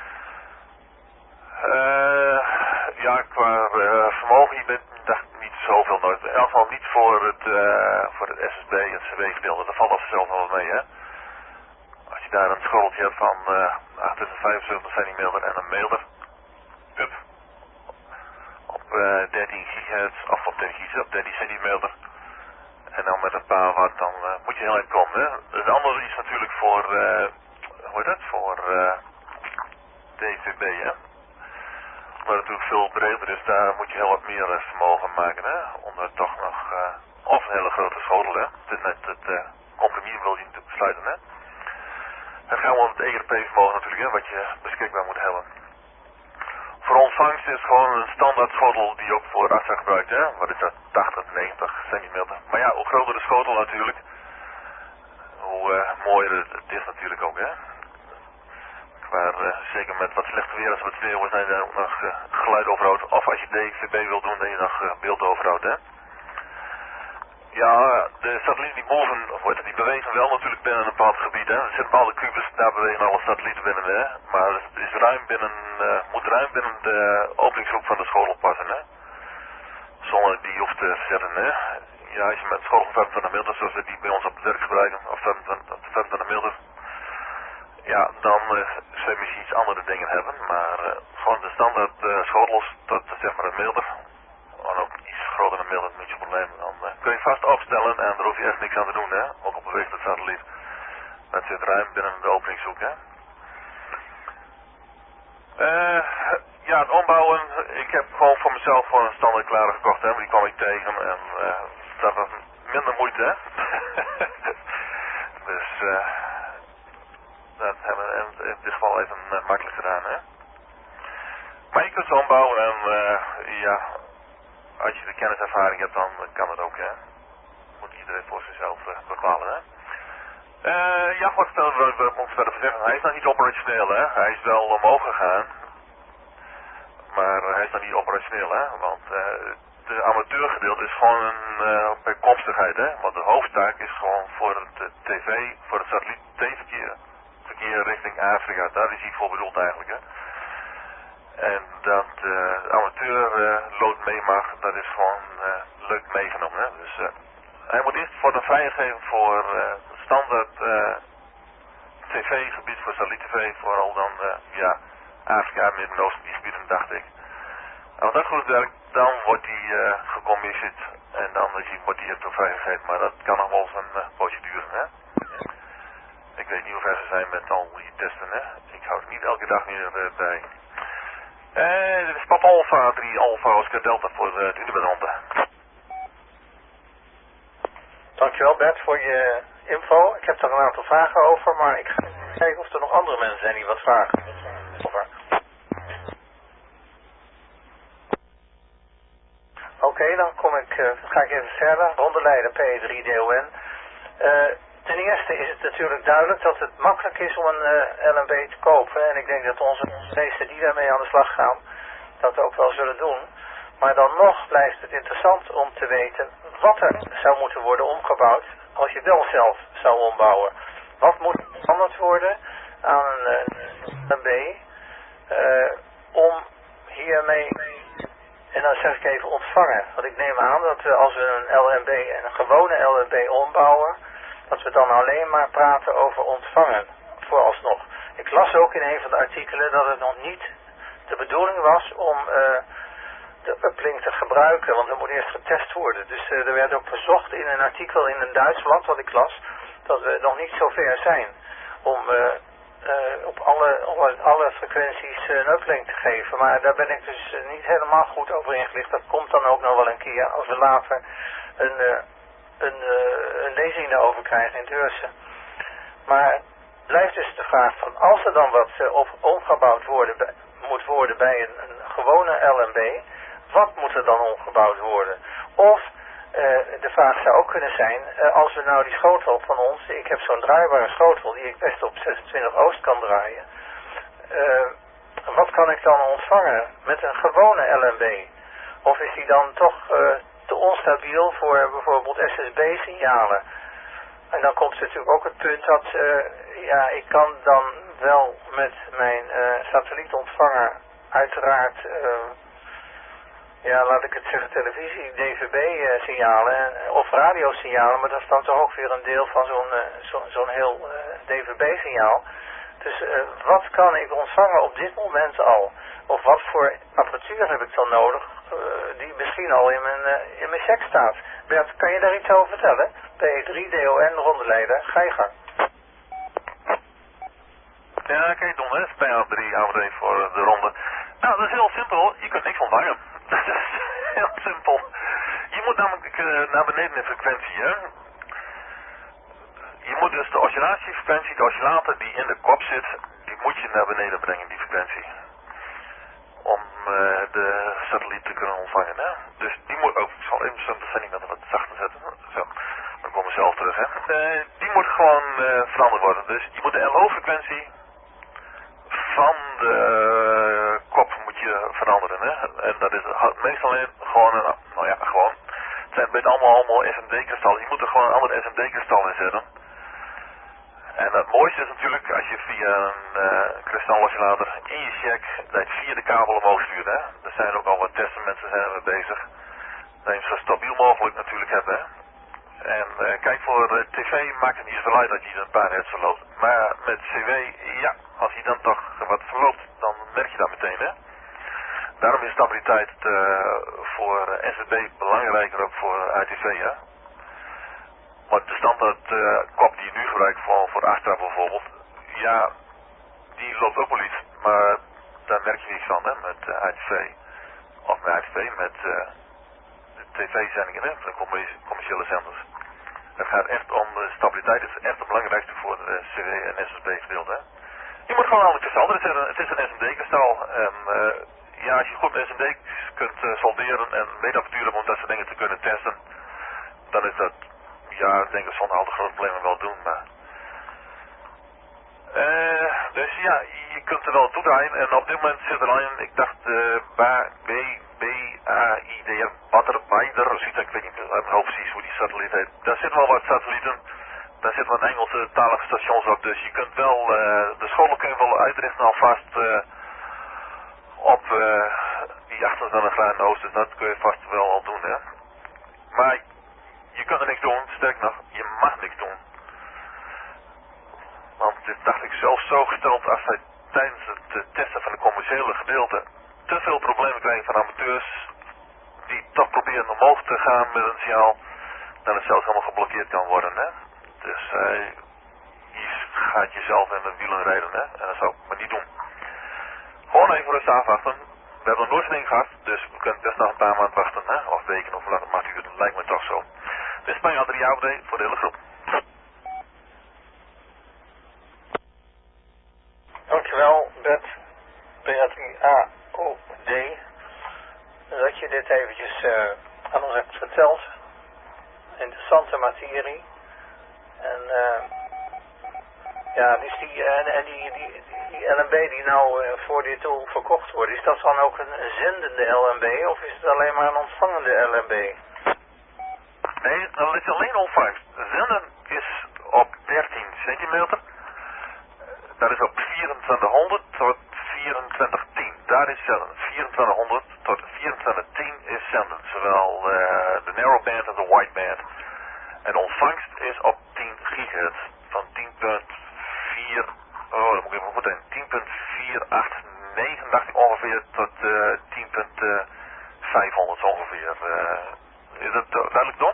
Uh, ja, qua uh, vermogen, je bent dacht niet zoveel nodig. In elk geval niet voor het, uh, voor het S S B en C W gedeelte. Dat valt op zichzelf wel mee, hè. Als je daar een schoteltje hebt van uh, tussen vijfenzeventig centimeter en een meter, up, op uh, dertien gigahertz, of op dertien gigahertz, op dertien centimeter. En dan met een paar watt, dan uh, moet je heel eind komen. Hè? Het andere is natuurlijk voor, uh, hoe heet dat, voor uh, D V B, hè. Maar natuurlijk veel breder is, daar moet je heel wat meer uh, vermogen maken, hè. Om er toch nog, uh, of een hele grote schotel, hè. Het is net het uh, compromis wil je niet besluiten, hè. Het gaat om het E R P-vermogen natuurlijk, hè, wat je beschikbaar moet hebben. Voor ontvangst is gewoon een standaard schotel die je ook voor A S A gebruikt, hè. Wat is dat? tachtig, negentig centimeter. Maar ja, hoe groter de schotel natuurlijk, hoe uh, mooier het, het is natuurlijk ook, hè. Maar uh, zeker met wat slechter weer als wat sneeuw is, dat je ook nog uh, geluid overhoudt. Of als je D V B wil doen, dat je nog uh, beeld overhoudt, hè. Ja, de satellieten die moven, of het, die bewegen wel natuurlijk binnen een bepaald gebied, hè. Er zitten bepaalde kubus, daar bewegen alle satellieten binnen, hè. Maar het is ruim binnen, uh, moet ruim binnen de openingshoek van de schotel passen, hè. Zonder die je hoeft te zetten, hè. Ja, als je met schotel vijfentwintig meter, zoals we die bij ons op het werk gebruiken, of vijfentwintig meter, ja, dan uh, zou je misschien iets andere dingen hebben, maar uh, gewoon de standaard uh, schotels tot zeg maar een meter, en ook iets groter dan een meter, niet zo'n probleem, dan uh, kun je vast opstellen en daar hoef je echt niks aan te doen, hè, ook op beweegt het satelliet. Dat zit ruim binnen de openingshoek, hè. Uh, ja, het ombouwen, ik heb gewoon voor mezelf gewoon een standaard klare gekocht, hè, maar die kwam ik tegen en uh, dat was minder moeite, hè. Dus, eh... Uh, dat hebben we in, in dit geval even uh, makkelijk gedaan, hè. Maar je kunt ze ombouwen en uh, ja, als je de kenniservaring hebt, dan kan het ook, hè. Moet iedereen voor zichzelf uh, bepalen, hè. Uh, ja, wat stellen we, we moeten verder zeggen. Hij is nog niet operationeel, hè. Hij is wel omhoog gegaan, maar uh, hij is nog niet operationeel, hè. Want uh, de amateurgedeelte is gewoon een uh, bijkomstigheid, hè. Want de hoofdtaak is gewoon voor het uh, tv, voor het satelliet-T-verkeer. Verkeer richting Afrika, daar is hij voor bedoeld eigenlijk, hè. En dat uh, de amateur uh, lood mee mag, dat is gewoon uh, leuk meegenomen, hè. Dus uh, hij moet eerst voor de vrijgeven voor uh, standaard uh, tv-gebied, voor satelliet-tv, vooral dan uh, ja, Afrika, Midden-Oosten, die gebieden, dacht ik. En als dat goed werkt, dan wordt hij uh, gecommissioned en dan is hij, wordt hij er vrijgegeven, maar dat kan nog wel eens een uh, poosje duren, hè. Ik weet niet hoe ver ze zijn met al die testen, hè. Ik hou het niet elke dag meer uh, bij. Eh, dit is Papa Alpha, drie Alpha, Oscar Delta voor de Unibedante. Dankjewel Bert voor je info. Ik heb daar een aantal vragen over, maar ik ga kijken of er nog andere mensen zijn die wat vragen over. Oké, okay, dan kom ik, uh, ga ik even verder. Rondeleider P drie D O N. Uh, Ten eerste is het natuurlijk duidelijk dat het makkelijk is om een uh, L M B te kopen. En ik denk dat onze meesten die daarmee aan de slag gaan, dat ook wel zullen doen. Maar dan nog blijft het interessant om te weten wat er zou moeten worden omgebouwd als je wel zelf zou ombouwen. Wat moet veranderd worden aan een uh, L M B uh, om hiermee, en dan zeg ik even ontvangen. Want ik neem aan dat we als we een L M B en een gewone L M B ombouwen, dat we dan alleen maar praten over ontvangen, vooralsnog. Ik las ook in een van de artikelen dat het nog niet de bedoeling was om uh, de uplink te gebruiken, want er moet eerst getest worden. Dus uh, er werd ook verzocht in een artikel in een Duits blad, wat ik las, dat we nog niet zo ver zijn om uh, uh, op alle, alle, alle frequenties uh, een uplink te geven. Maar daar ben ik dus uh, niet helemaal goed over ingelicht. Dat komt dan ook nog wel een keer als we later een... Uh, Een, uh, een lezing daarover krijgen in Deurzen. Maar blijft dus de vraag van als er dan wat uh, op, omgebouwd worden, bij, moet worden bij een, een gewone L M B, wat moet er dan omgebouwd worden? Of uh, de vraag zou ook kunnen zijn, uh, als we nou die schotel van ons, ik heb zo'n draaibare schotel die ik best op zesentwintig Oost kan draaien, uh, wat kan ik dan ontvangen met een gewone L M B? Of is die dan toch uh, te onstabiel voor bijvoorbeeld S S B-signalen? En dan komt natuurlijk ook het punt dat, uh, ja, ik kan dan wel met mijn uh, satellietontvanger uiteraard, uh, ja, laat ik het zeggen, televisie, D V B-signalen uh, of radiosignalen, maar dat is dan toch ook weer een deel van zo'n uh, zo, zo'n heel uh, D V B-signaal. Dus uh, wat kan ik ontvangen op dit moment al? Of wat voor apparatuur heb ik dan nodig die misschien al in mijn, uh, in mijn check staat. Bert, kan je daar iets over vertellen? P drie D O N rondeleider, ga je gang. Ja, kijk dan, hè, P A drie A W D voor de ronde. Nou, dat is heel simpel, je kunt niks ontvangen. Dat is heel simpel. Je moet namelijk uh, naar beneden in frequentie, hè. Je moet dus de oscillatiefrequentie, de oscillator die in de kop zit, die moet je naar beneden brengen, die frequentie. Om uh, de satelliet te kunnen ontvangen, hè. Dus die moet ook, ik zal even zo'n zending wat zachter zetten. Zo, dan komen we zelf terug, hè. Uh, die moet gewoon uh, veranderd worden. Dus je moet de L O-frequentie van de uh, kop moet je veranderen, hè. En dat is meestal gewoon, een, nou ja, gewoon. Het zijn bijna allemaal, allemaal S M D-kristallen. Je moet er gewoon een ander S M D-kristal in zetten. En het mooiste is natuurlijk als je via een uh, kristaloscillator in je check dat je via de kabel omhoog stuurt, hè. Er zijn ook al wat testen, mensen zijn er bezig. Dat je hem zo stabiel mogelijk natuurlijk hebt, hè. En uh, kijk, voor uh, tv maakt het niet zoveel uit dat je een paar hertz verloopt. Maar met C W, ja, als hij dan toch wat verloopt, dan merk je dat meteen, hè. Daarom is stabiliteit uh, voor S S B belangrijker ook voor I T V, hè. Maar de standaard uh, kop die je nu gebruikt voor, voor Astra bijvoorbeeld, ja, die loopt ook wel iets, maar daar merk je niks van, hè, met uh, I T V. Of met I T V, met uh, de tv-zendingen, hè, de commerciële zenders. Het gaat echt om, de stabiliteit is echt het belangrijkste voor de C W en S S B gedeelte, hè. Je moet gewoon een ander kristal erin zetten, het is een S M D-kristal. En uh, ja, als je goed met S M D kunt uh, solderen en meetapparatuur hebt om dat soort dingen te kunnen testen, dan is dat, ja, ik denk dat zonder al de grote problemen wel doen, maar... Uh, dus ja, je kunt er wel toedraaien en op dit moment zit er al in, ik dacht, uh, B, B, A, I, D, R, Batterbider, ziet ik weet niet uit mijn hoofd precies hoe die satelliet heet. Daar zitten wel wat satellieten, daar zitten wat Engelse talige stations op, dus je kunt wel, uh, de scholen kun je wel uitrichten alvast uh, op uh, die achtenentwintig graden oost, dus dat kun je vast wel al doen, hè. Maar je kunt er niks doen, sterk nog, je mag niks doen. Want dit dacht ik zelf zo gesteld, als wij tijdens het testen van de commerciële gedeelte te veel problemen krijgen van amateurs die toch proberen omhoog te gaan met een signaal, dan het zelfs helemaal geblokkeerd kan worden, hè. Dus uh, je gaat jezelf in de wielen rijden, hè. En dat zou ik maar niet doen. Gewoon even rustig afwachten. We hebben nog nooit zo'n ding gehad, dus we kunnen best nog een paar maanden wachten, hè. Of weken of later, maar het lijkt me toch zo. Dit is mijn drie A W D voor de hele groep. Dankjewel, Bert, P drie A O D, dat je dit eventjes uh, aan ons hebt verteld. Interessante materie. En uh, ja, dus die, en, en die, die, die L M B die nou uh, voor dit doel verkocht wordt, is dat dan ook een zendende L M B of is het alleen maar een ontvangende L M B? Nee, dat is alleen ontvangst. Zenden is op dertien centimeter. Dat is op vierentwintighonderd tot vierentwintig tien. Daar is zenden. vierentwintighonderd tot vierentwintig tien is zenden. Zowel uh, de narrowband als de wideband. En ontvangst is op tien gigahertz. Van tien komma vier, oh dat moet ik even goed denken. tien komma vier acht negen dacht ik ongeveer tot uh, tien komma vijfhonderd ongeveer. Uh, is dat uh, duidelijk Don?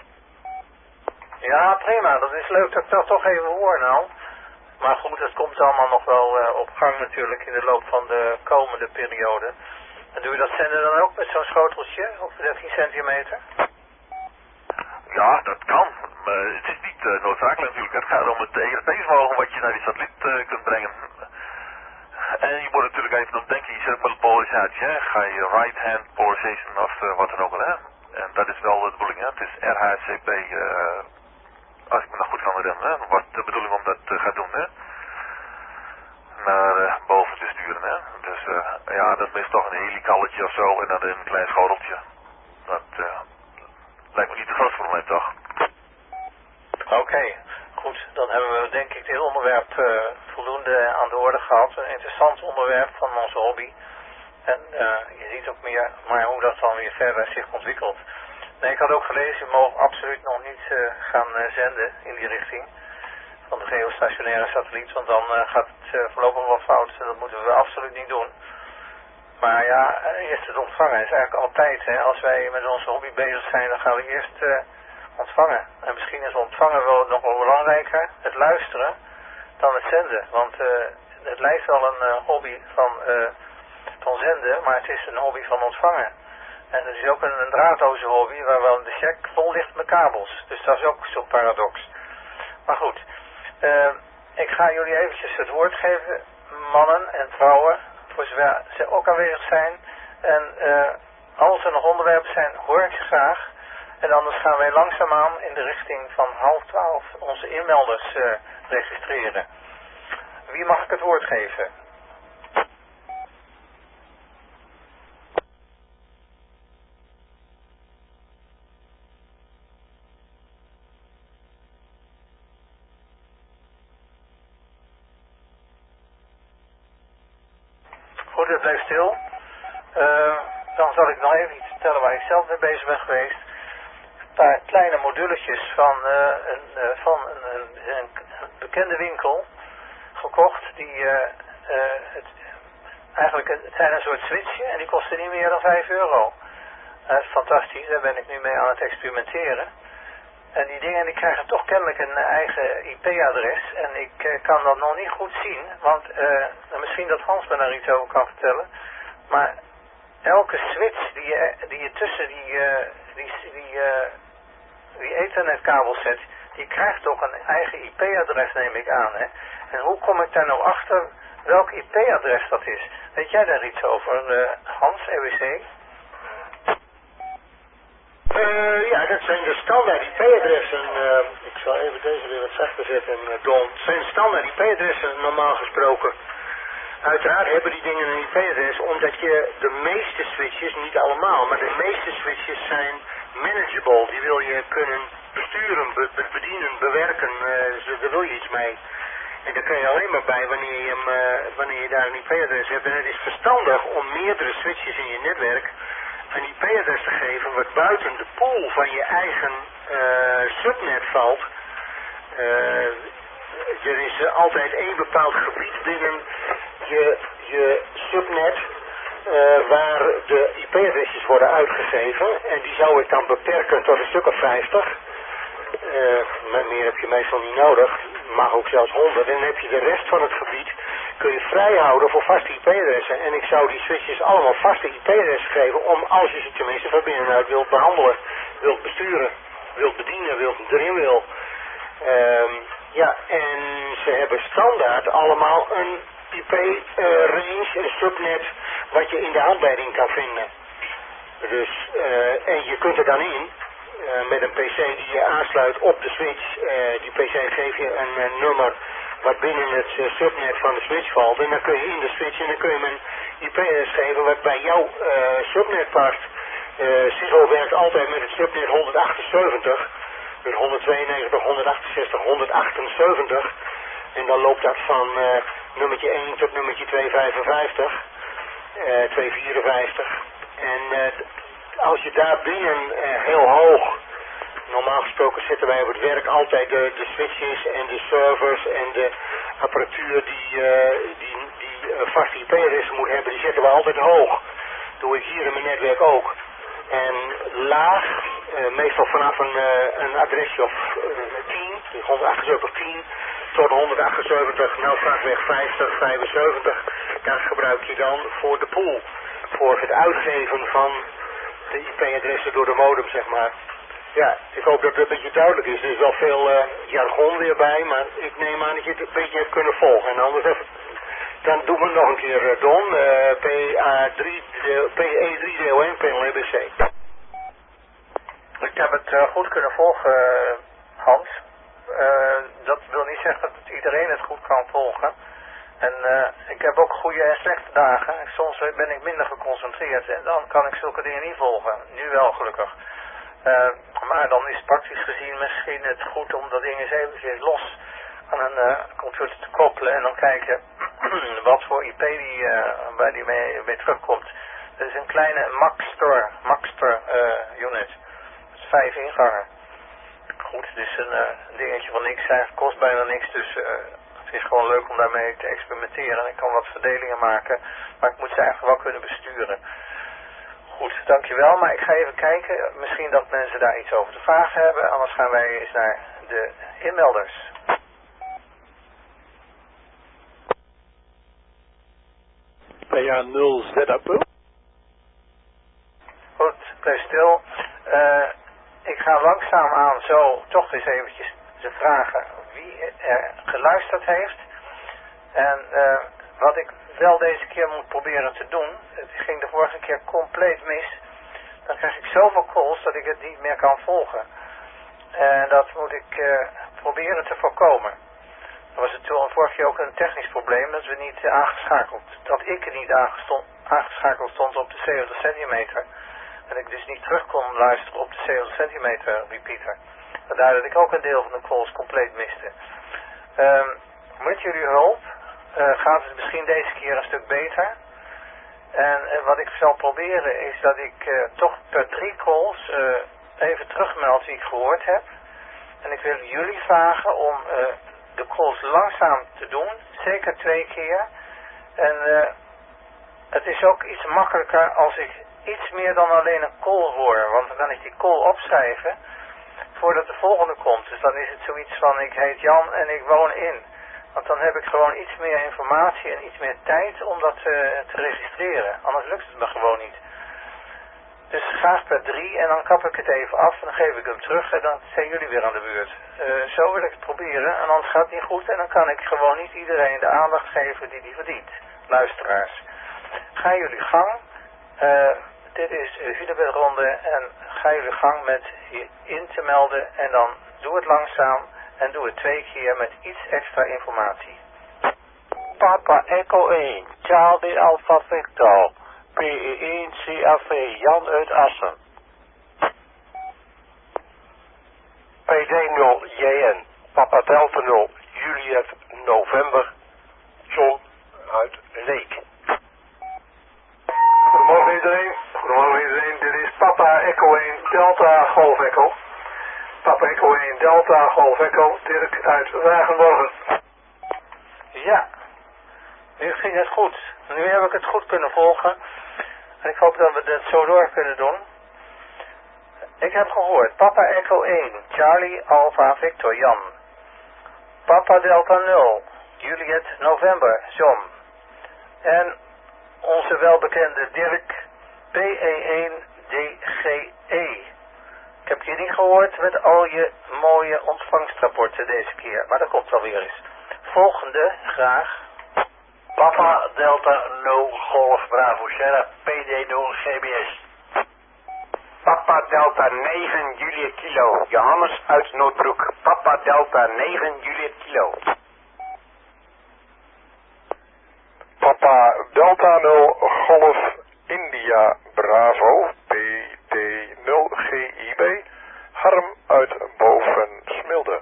Ja, prima. Dat is leuk dat ik dat toch even hoor nou. Maar goed, het komt allemaal nog wel uh, op gang natuurlijk in de loop van de komende periode. En doe je dat zenden dan ook met zo'n schoteltje op dertien centimeter? Ja, dat kan. Maar het is niet uh, noodzakelijk natuurlijk. Het gaat om het E R P-vermogen wat je naar die satelliet uh, kunt brengen. En je moet natuurlijk even op denken, je zit met een polarisatie, hè. Ga je right-hand polarization of uh, wat dan ook wel, hè. En dat is wel de bedoeling, hè. Het is R H C P, uh, als ik me nog goed kan herinneren, hè. Wat de bedoeling om dat te gaan doen, hè. Naar uh, boven te sturen, hè. Dus uh, ja, dat is toch een helikalletje of zo en dan een klein schoteltje. Dat uh, lijkt me niet te groot probleem, toch? Oké, okay, goed. Dan hebben we denk ik dit onderwerp uh, voldoende aan de orde gehad. Een interessant onderwerp van onze hobby. En uh, je ziet ook meer maar hoe dat dan weer verder zich ontwikkelt. Nee, ik had ook gelezen, we mogen absoluut nog niet uh, gaan uh, zenden in die richting van de geostationaire satelliet, want dan uh, gaat het uh, voorlopig wel fout. Dat moeten we absoluut niet doen. Maar ja, eerst het ontvangen is eigenlijk altijd, hè, als wij met onze hobby bezig zijn, dan gaan we eerst uh, ontvangen. En misschien is ontvangen wel nog wel belangrijker, het luisteren, dan het zenden. Want uh, het lijkt wel een uh, hobby van, uh, van zenden, maar het is een hobby van ontvangen. En het is ook een, een draadloze hobby waar wel de check vol ligt met kabels. Dus dat is ook zo'n paradox. Maar goed, uh, ik ga jullie eventjes het woord geven, mannen en vrouwen, voor zover ze ook aanwezig zijn. En uh, als er nog onderwerpen zijn, hoor ik ze graag. En anders gaan wij langzaamaan in de richting van half twaalf onze inmelders uh, registreren. Wie mag ik het woord geven? Goed, het blijft stil. Uh, dan zal ik nog even iets vertellen waar ik zelf mee bezig ben geweest. Een paar kleine moduletjes van, uh, een, uh, van een, een, een bekende winkel gekocht. Die uh, uh, het, eigenlijk het zijn een soort switchje en die kosten niet meer dan vijf euro. Dat is fantastisch, daar ben ik nu mee aan het experimenteren. En die dingen die krijgen toch kennelijk een eigen I P-adres. En ik uh, kan dat nog niet goed zien. Want uh, misschien dat Hans me daar iets over kan vertellen. Maar elke switch die je, die je tussen die, uh, die, die, uh, die ethernetkabels zet, die krijgt toch een eigen I P-adres, neem ik aan. Hè? En hoe kom ik daar nou achter welk I P-adres dat is? Weet jij daar iets over, uh, Hans, R W C? Uh, ja, dat zijn de standaard I P-adressen. Uh, ik zal even deze weer wat zachter zetten, uh, Don. Het zijn standaard I P-adressen normaal gesproken. Uiteraard hebben die dingen een I P-adres, omdat je de meeste switches, niet allemaal, maar de meeste switches zijn manageable. Die wil je kunnen besturen, be be bedienen, bewerken. Uh, daar wil je iets mee. En daar kun je alleen maar bij wanneer je, hem, uh, wanneer je daar een I P-adres hebt. En het is verstandig om meerdere switches in je netwerk een I P-adres te geven wat buiten de pool van je eigen uh, subnet valt. Uh, er is uh, altijd één bepaald gebied binnen je, je subnet uh, waar de I P-adresjes worden uitgegeven. En die zou ik dan beperken tot een stuk of vijftig. Uh, meer heb je meestal niet nodig. Mag ook zelfs honderd. En dan heb je de rest van het gebied kun je vrijhouden voor vaste I P-adressen. En ik zou die switches allemaal vaste I P-adressen geven om, als je ze tenminste van binnenuit wilt behandelen, wilt besturen, wilt bedienen, wilt erin wil. Um, ja, en ze hebben standaard allemaal een I P-range, uh, een subnet, wat je in de handleiding kan vinden. Dus, uh, en je kunt er dan in, uh, met een P C die je aansluit op de switch, uh, die P C geef je een, een nummer wat binnen het uh, subnet van de switch valt. En dan kun je in de switch en dan kun je hem een I P-adres geven wat bij jouw uh, subnet past. Uh, Ziggo werkt altijd met het subnet honderdachtenzeventig. Dus honderdtweeënnegentig, honderdachtenzestig, honderdachtenzeventig. En dan loopt dat van uh, nummertje één tot nummertje tweehonderdvijfenvijftig. Uh, tweehonderdvierenvijftig. En uh, als je daar binnen uh, heel hoog, normaal gesproken zetten wij op het werk altijd de, de switches en de servers en de apparatuur die, uh, die, die uh, vaste I P-adressen moet hebben, die zetten we altijd hoog. Doe ik hier in mijn netwerk ook. En laag, uh, meestal vanaf een, uh, een adresje of uh, tien, dus honderdachtenzeventig tien tot honderdachtenzeventig, nou vaak vijftig, vijfenzeventig. Dat gebruik je dan voor de pool. Voor het uitgeven van de I P-adressen door de modem, zeg maar. Ja, ik hoop dat het een beetje duidelijk is. Er is wel veel uh, jargon weer bij, maar ik neem aan dat je het een beetje hebt kunnen volgen. En anders even, dan doen we het nog een keer, uh, Don. Uh, P E drie D O N, panel E B C. Ik heb het uh, goed kunnen volgen, uh, Hans. Uh, dat wil niet zeggen dat iedereen het goed kan volgen. En uh, ik heb ook goede en slechte dagen. Soms ben ik minder geconcentreerd en dan kan ik zulke dingen niet volgen. Nu wel, gelukkig. Uh, maar dan is praktisch gezien misschien het goed om dat ding eens eventjes los aan een uh, computer te koppelen en dan kijken wat voor I P die, uh, waar die mee, mee terugkomt. Dat is een kleine Maxtor, Maxtor uh, unit. Dat is vijf ingangen. Goed, het is een uh, dingetje van niks, eigenlijk kost bijna niks, dus uh, Het is gewoon leuk om daarmee te experimenteren en ik kan wat verdelingen maken, maar ik moet ze eigenlijk wel kunnen besturen. Goed, dankjewel, maar ik ga even kijken, misschien dat mensen daar iets over te vragen hebben, anders gaan wij eens naar de inmelders. P A nul Z A P. Goed, blijf stil. Uh, ik ga langzaamaan zo toch eens eventjes te vragen wie er geluisterd heeft. En uh, wat ik wel deze keer moet proberen te doen, het ging de vorige keer compleet mis. Dan krijg ik zoveel calls dat ik het niet meer kan volgen. En dat moet ik uh, proberen te voorkomen. Er was het toen vorige keer ook een technisch probleem dat we niet uh, aangeschakeld, dat ik niet aangeschakeld stond op de zeventig centimeter. En ik dus niet terug kon luisteren op de zeventig centimeter repeater. Vandaar dat ik ook een deel van de calls compleet miste. Um, met jullie hulp uh, gaat het misschien deze keer een stuk beter. En uh, wat ik zal proberen is dat ik uh, toch per drie calls uh, even terugmeld die ik gehoord heb. En ik wil jullie vragen om uh, de calls langzaam te doen. Zeker twee keer. En uh, het is ook iets makkelijker als ik iets meer dan alleen een call hoor. Want dan kan ik die call opschrijven voordat de volgende komt. Dus dan is het zoiets van ik heet Jan en ik woon in. Want dan heb ik gewoon iets meer informatie en iets meer tijd om dat uh, te registreren. Anders lukt het me gewoon niet. Dus graag per drie en dan kap ik het even af en dan geef ik hem terug en dan zijn jullie weer aan de beurt. Uh, zo wil ik het proberen en anders gaat het niet goed en dan kan ik gewoon niet iedereen de aandacht geven die die verdient. Luisteraars, ga jullie gang. Uh, dit is de Hunebedronde en ga jullie gang met je in te melden en dan doe het langzaam en doe het twee keer met iets extra informatie. Papa Echo één, Charlie Alpha Victor, P E één C A V, Jan uit Assen. P D nul J N, Papa Delta nul, Juliet November, John uit Leek. Goedemorgen iedereen, goedemorgen iedereen, dit is Papa Echo één Delta Golf Echo. Papa Echo één Delta Golf Echo, Dirk uit Wagenborgen. Ja, nu ging het goed. Nu heb ik het goed kunnen volgen. En ik hoop dat we dit zo door kunnen doen. Ik heb gehoord, Papa Echo één, Charlie Alpha Victor Jan. Papa Delta nul, Juliet November John. En onze welbekende Dirk, P E één D G E. Ik heb je niet gehoord met al je mooie ontvangstrapporten deze keer, maar dat komt wel weer eens. Volgende, graag. Papa Delta nul Golf Bravo Sierra, P D nul G B S. Papa Delta negen Juliet Kilo, Johannes uit Noordbroek. Papa Delta negen Juliet Kilo. Papa Delta nul Golf India Bravo, P D nul G I B, Harm uit Boven Smilde.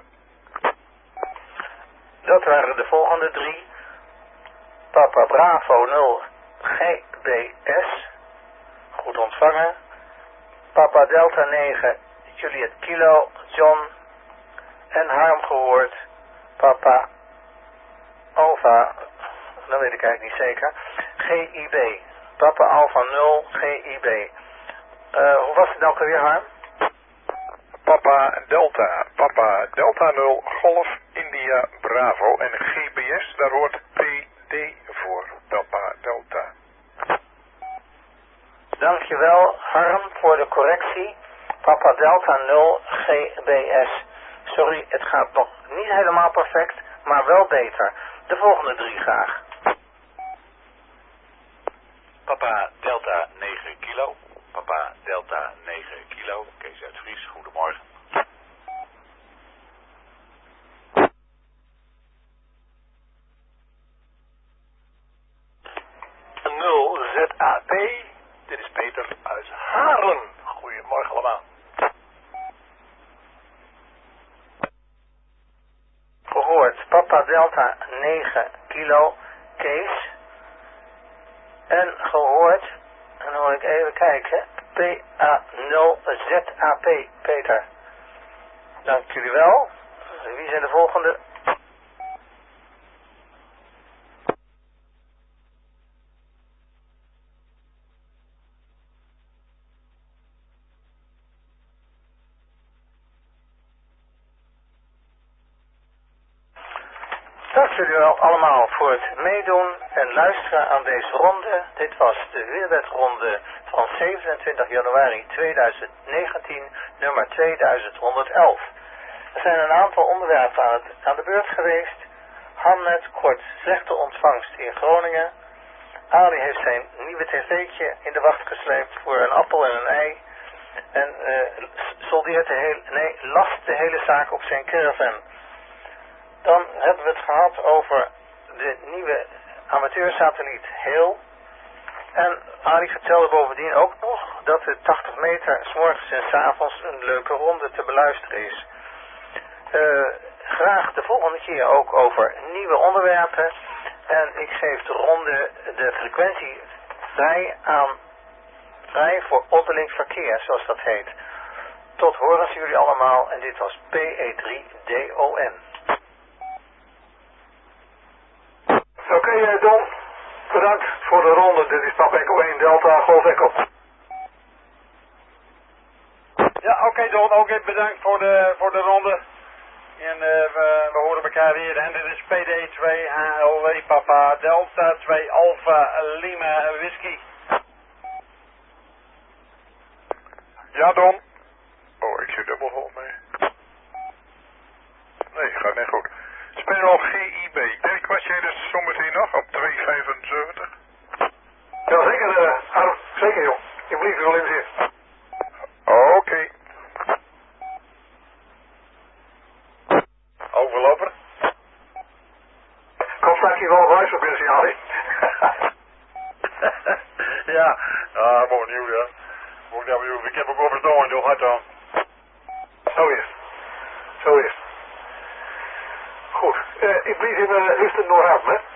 Dat waren de volgende drie. Papa Bravo nul G B S, goed ontvangen. Papa Delta negen Juliet Kilo John en Harm gehoord. Papa Alpha, dat weet ik eigenlijk niet zeker, G I B. Papa Alpha nul G I B. Uh, hoe was het nou weer, Harm? Papa Delta, Papa Delta nul Golf India Bravo en G B S, daar hoort P D voor, Papa Delta. Dankjewel Harm voor de correctie. Papa Delta nul G B S. Sorry, het gaat nog niet helemaal perfect, maar wel beter. De volgende drie graag. Papa Delta negen kilo. Papa Delta negen kilo. Kees uit Fries, goedemorgen. nul Z A P, dit is Peter uit Haarlem. Goedemorgen allemaal. Gehoord, Papa Delta negen kilo, Kees. En gehoord, en dan wil ik even kijken, P A nul Z A P, Peter. Dank jullie wel. Wie zijn de volgende? Dank jullie wel allemaal voor het meedoen en luisteren aan deze ronde. Dit was de wielerwedronde van zevenentwintig januari tweeduizend negentien, nummer tweeduizendhonderdelf. Er zijn een aantal onderwerpen aan, het, aan de beurt geweest. Hamnet, kort, slechte ontvangst in Groningen. Ali heeft zijn nieuwe tv'tje in de wacht gesleept voor een appel en een ei. En uh, soldeert de hele, nee, last de hele zaak op zijn caravan. Dan hebben we het gehad over de nieuwe amateursatelliet Heel. En Ali vertelde bovendien ook nog dat de tachtig meter 's morgens en 's avonds een leuke ronde te beluisteren is. Uh, graag de volgende keer ook over nieuwe onderwerpen. En ik geef de ronde de frequentie vrij aan, vrij voor ordeling verkeer, zoals dat heet. Tot horen jullie allemaal en dit was P E drie D O N. Oké, okay, uh, Don. Bedankt voor de ronde. Dit is Papa Echo één Delta, Golf Echo. Ja, oké okay, Don. Ook even bedankt voor de, voor de ronde. En uh, we, we horen elkaar weer. En dit is P D twee H L W Papa Delta twee Alpha Lima Whisky. Ja, Don. Oh, ik zit dubbel vol mee. Nee, gaat net goed. Spinal G I B. Dirk, was jij dus zometeen nog op twee vijfenzeventig? Ja, zeker, uh, Harm. Zeker, joh. Je blijft er wel in zitten. Oké. Okay. Overloper. Kom straks hier wel een wijs op in zijn Ali. Ja, ah, mooi nieuw, ja. Mooi nieuw. Ik heb ook overstaan, joh. Hard dan. Zo is het. Zo is het. Goed. Uh, ik blijf in uh, Houston Noord-Ham, hè?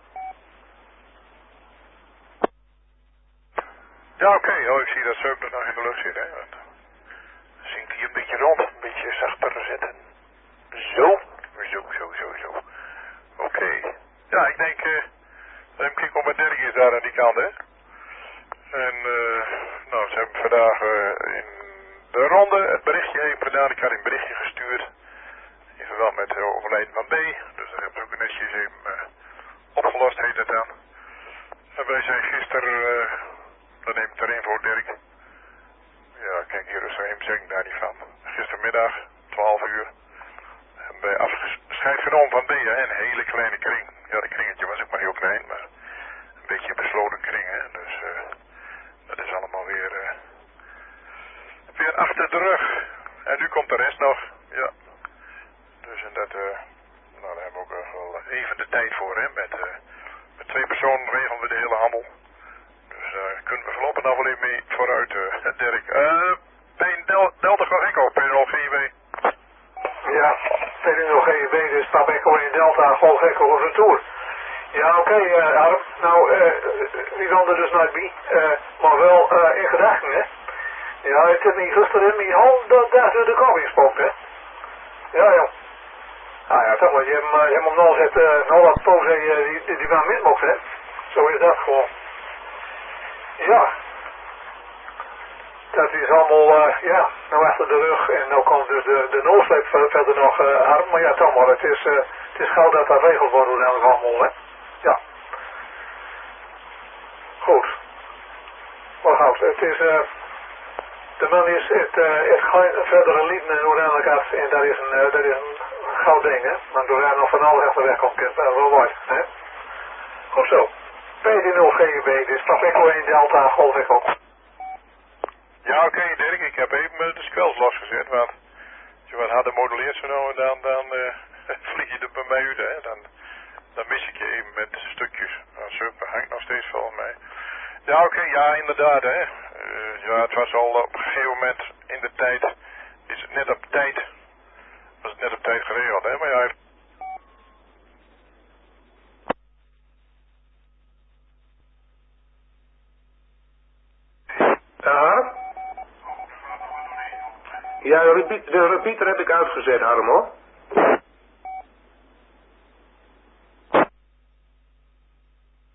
Ja, oké. Okay. Oh, ik zie dat Seub er nog in de lucht zit, hè. Dan zinkt hij een beetje rond. Een beetje zachter zetten. Zo. Zo, zo, zo, zo. Oké. Okay. Ja, ik denk, uh, dat ik op mijn Dirk is daar aan die kant, hè. En, uh, nou, ze hebben vandaag uh, in de ronde het berichtje even gedaan. Ik had een berichtje gestuurd. In verband met het overlijden van B. Dus dat hebben ze ook netjes even uh, opgelost, heet het dan. En wij zijn gisteren, uh, dat neem ik erin voor Dirk. Ja, kijk hier dus even zeg ik daar niet van. Gistermiddag, twaalf uur. Hebben wij afscheid genomen van B, hè. Een hele kleine kring. Ja, dat kringetje was ook maar heel klein, maar een beetje een besloten kring, hè. Dus uh, dat is allemaal weer, uh, weer achter de rug. En nu komt de rest nog, ja. Dus en dat, uh, nou daar hebben we ook wel even de tijd voor, hè. Met, uh, met twee personen regelen we de hele handel. Dus daar uh, kunnen we voorlopig nog wel even mee vooruit, uh, Dirk. Uh, P Del Delta Golf Echo, P nul G I B. Ja, P nul G I B, dus Papa Echo één Delta, Golf Echo of Retour. Ja, oké, okay, uh, Harm. Nou, uh, wie kan er dus nooit bij, uh, maar wel uh, in gedachten, hè. Ja, het is niet gisteren in mijn hand dat daar door de koning spookt, hè. Ja, ja. Ah ja, toch wel, je hebt, uh, je hebt hem nog gezet, uh, nou wat pose uh, die, die, die van mismocht, hè. Zo is dat gewoon. Ja. Dat is allemaal, uh, ja, nou achter de rug en nou komt dus de, de noosleep verder nog uh, arm, maar ja, toch maar, het is, uh, het is gauw dat dat regeld wordt uiteindelijk allemaal, hè. Ja. Goed. Maar goed, het is, uh, de man is, het, uh, het gaat verder een lied en uiteindelijk had, en dat is een, uh, dat is een goud ding, hè. Maar door hij nog van alles even wegkomt, dat is wel mooi, hè. Goed zo. P nul G I B, dit is Papa Echo één Delta, Golf Echo. Ja, oké, okay, Dirk, ik heb even de squels losgezet, want als je wat harder modelleert zo nou en dan, dan uh, vlieg je er bij mij uit, hè. Dan, dan mis ik je even met stukjes. Nou, super, hangt nog steeds volgens mij. Ja, oké, okay, ja, inderdaad, hè. Uh, ja, het was al op een gegeven moment in de tijd, is het net op tijd, was het net op tijd geregeld, hè, maar ja... Ja, Ja, de, repeat, de repeater heb ik uitgezet, Harm, hoor.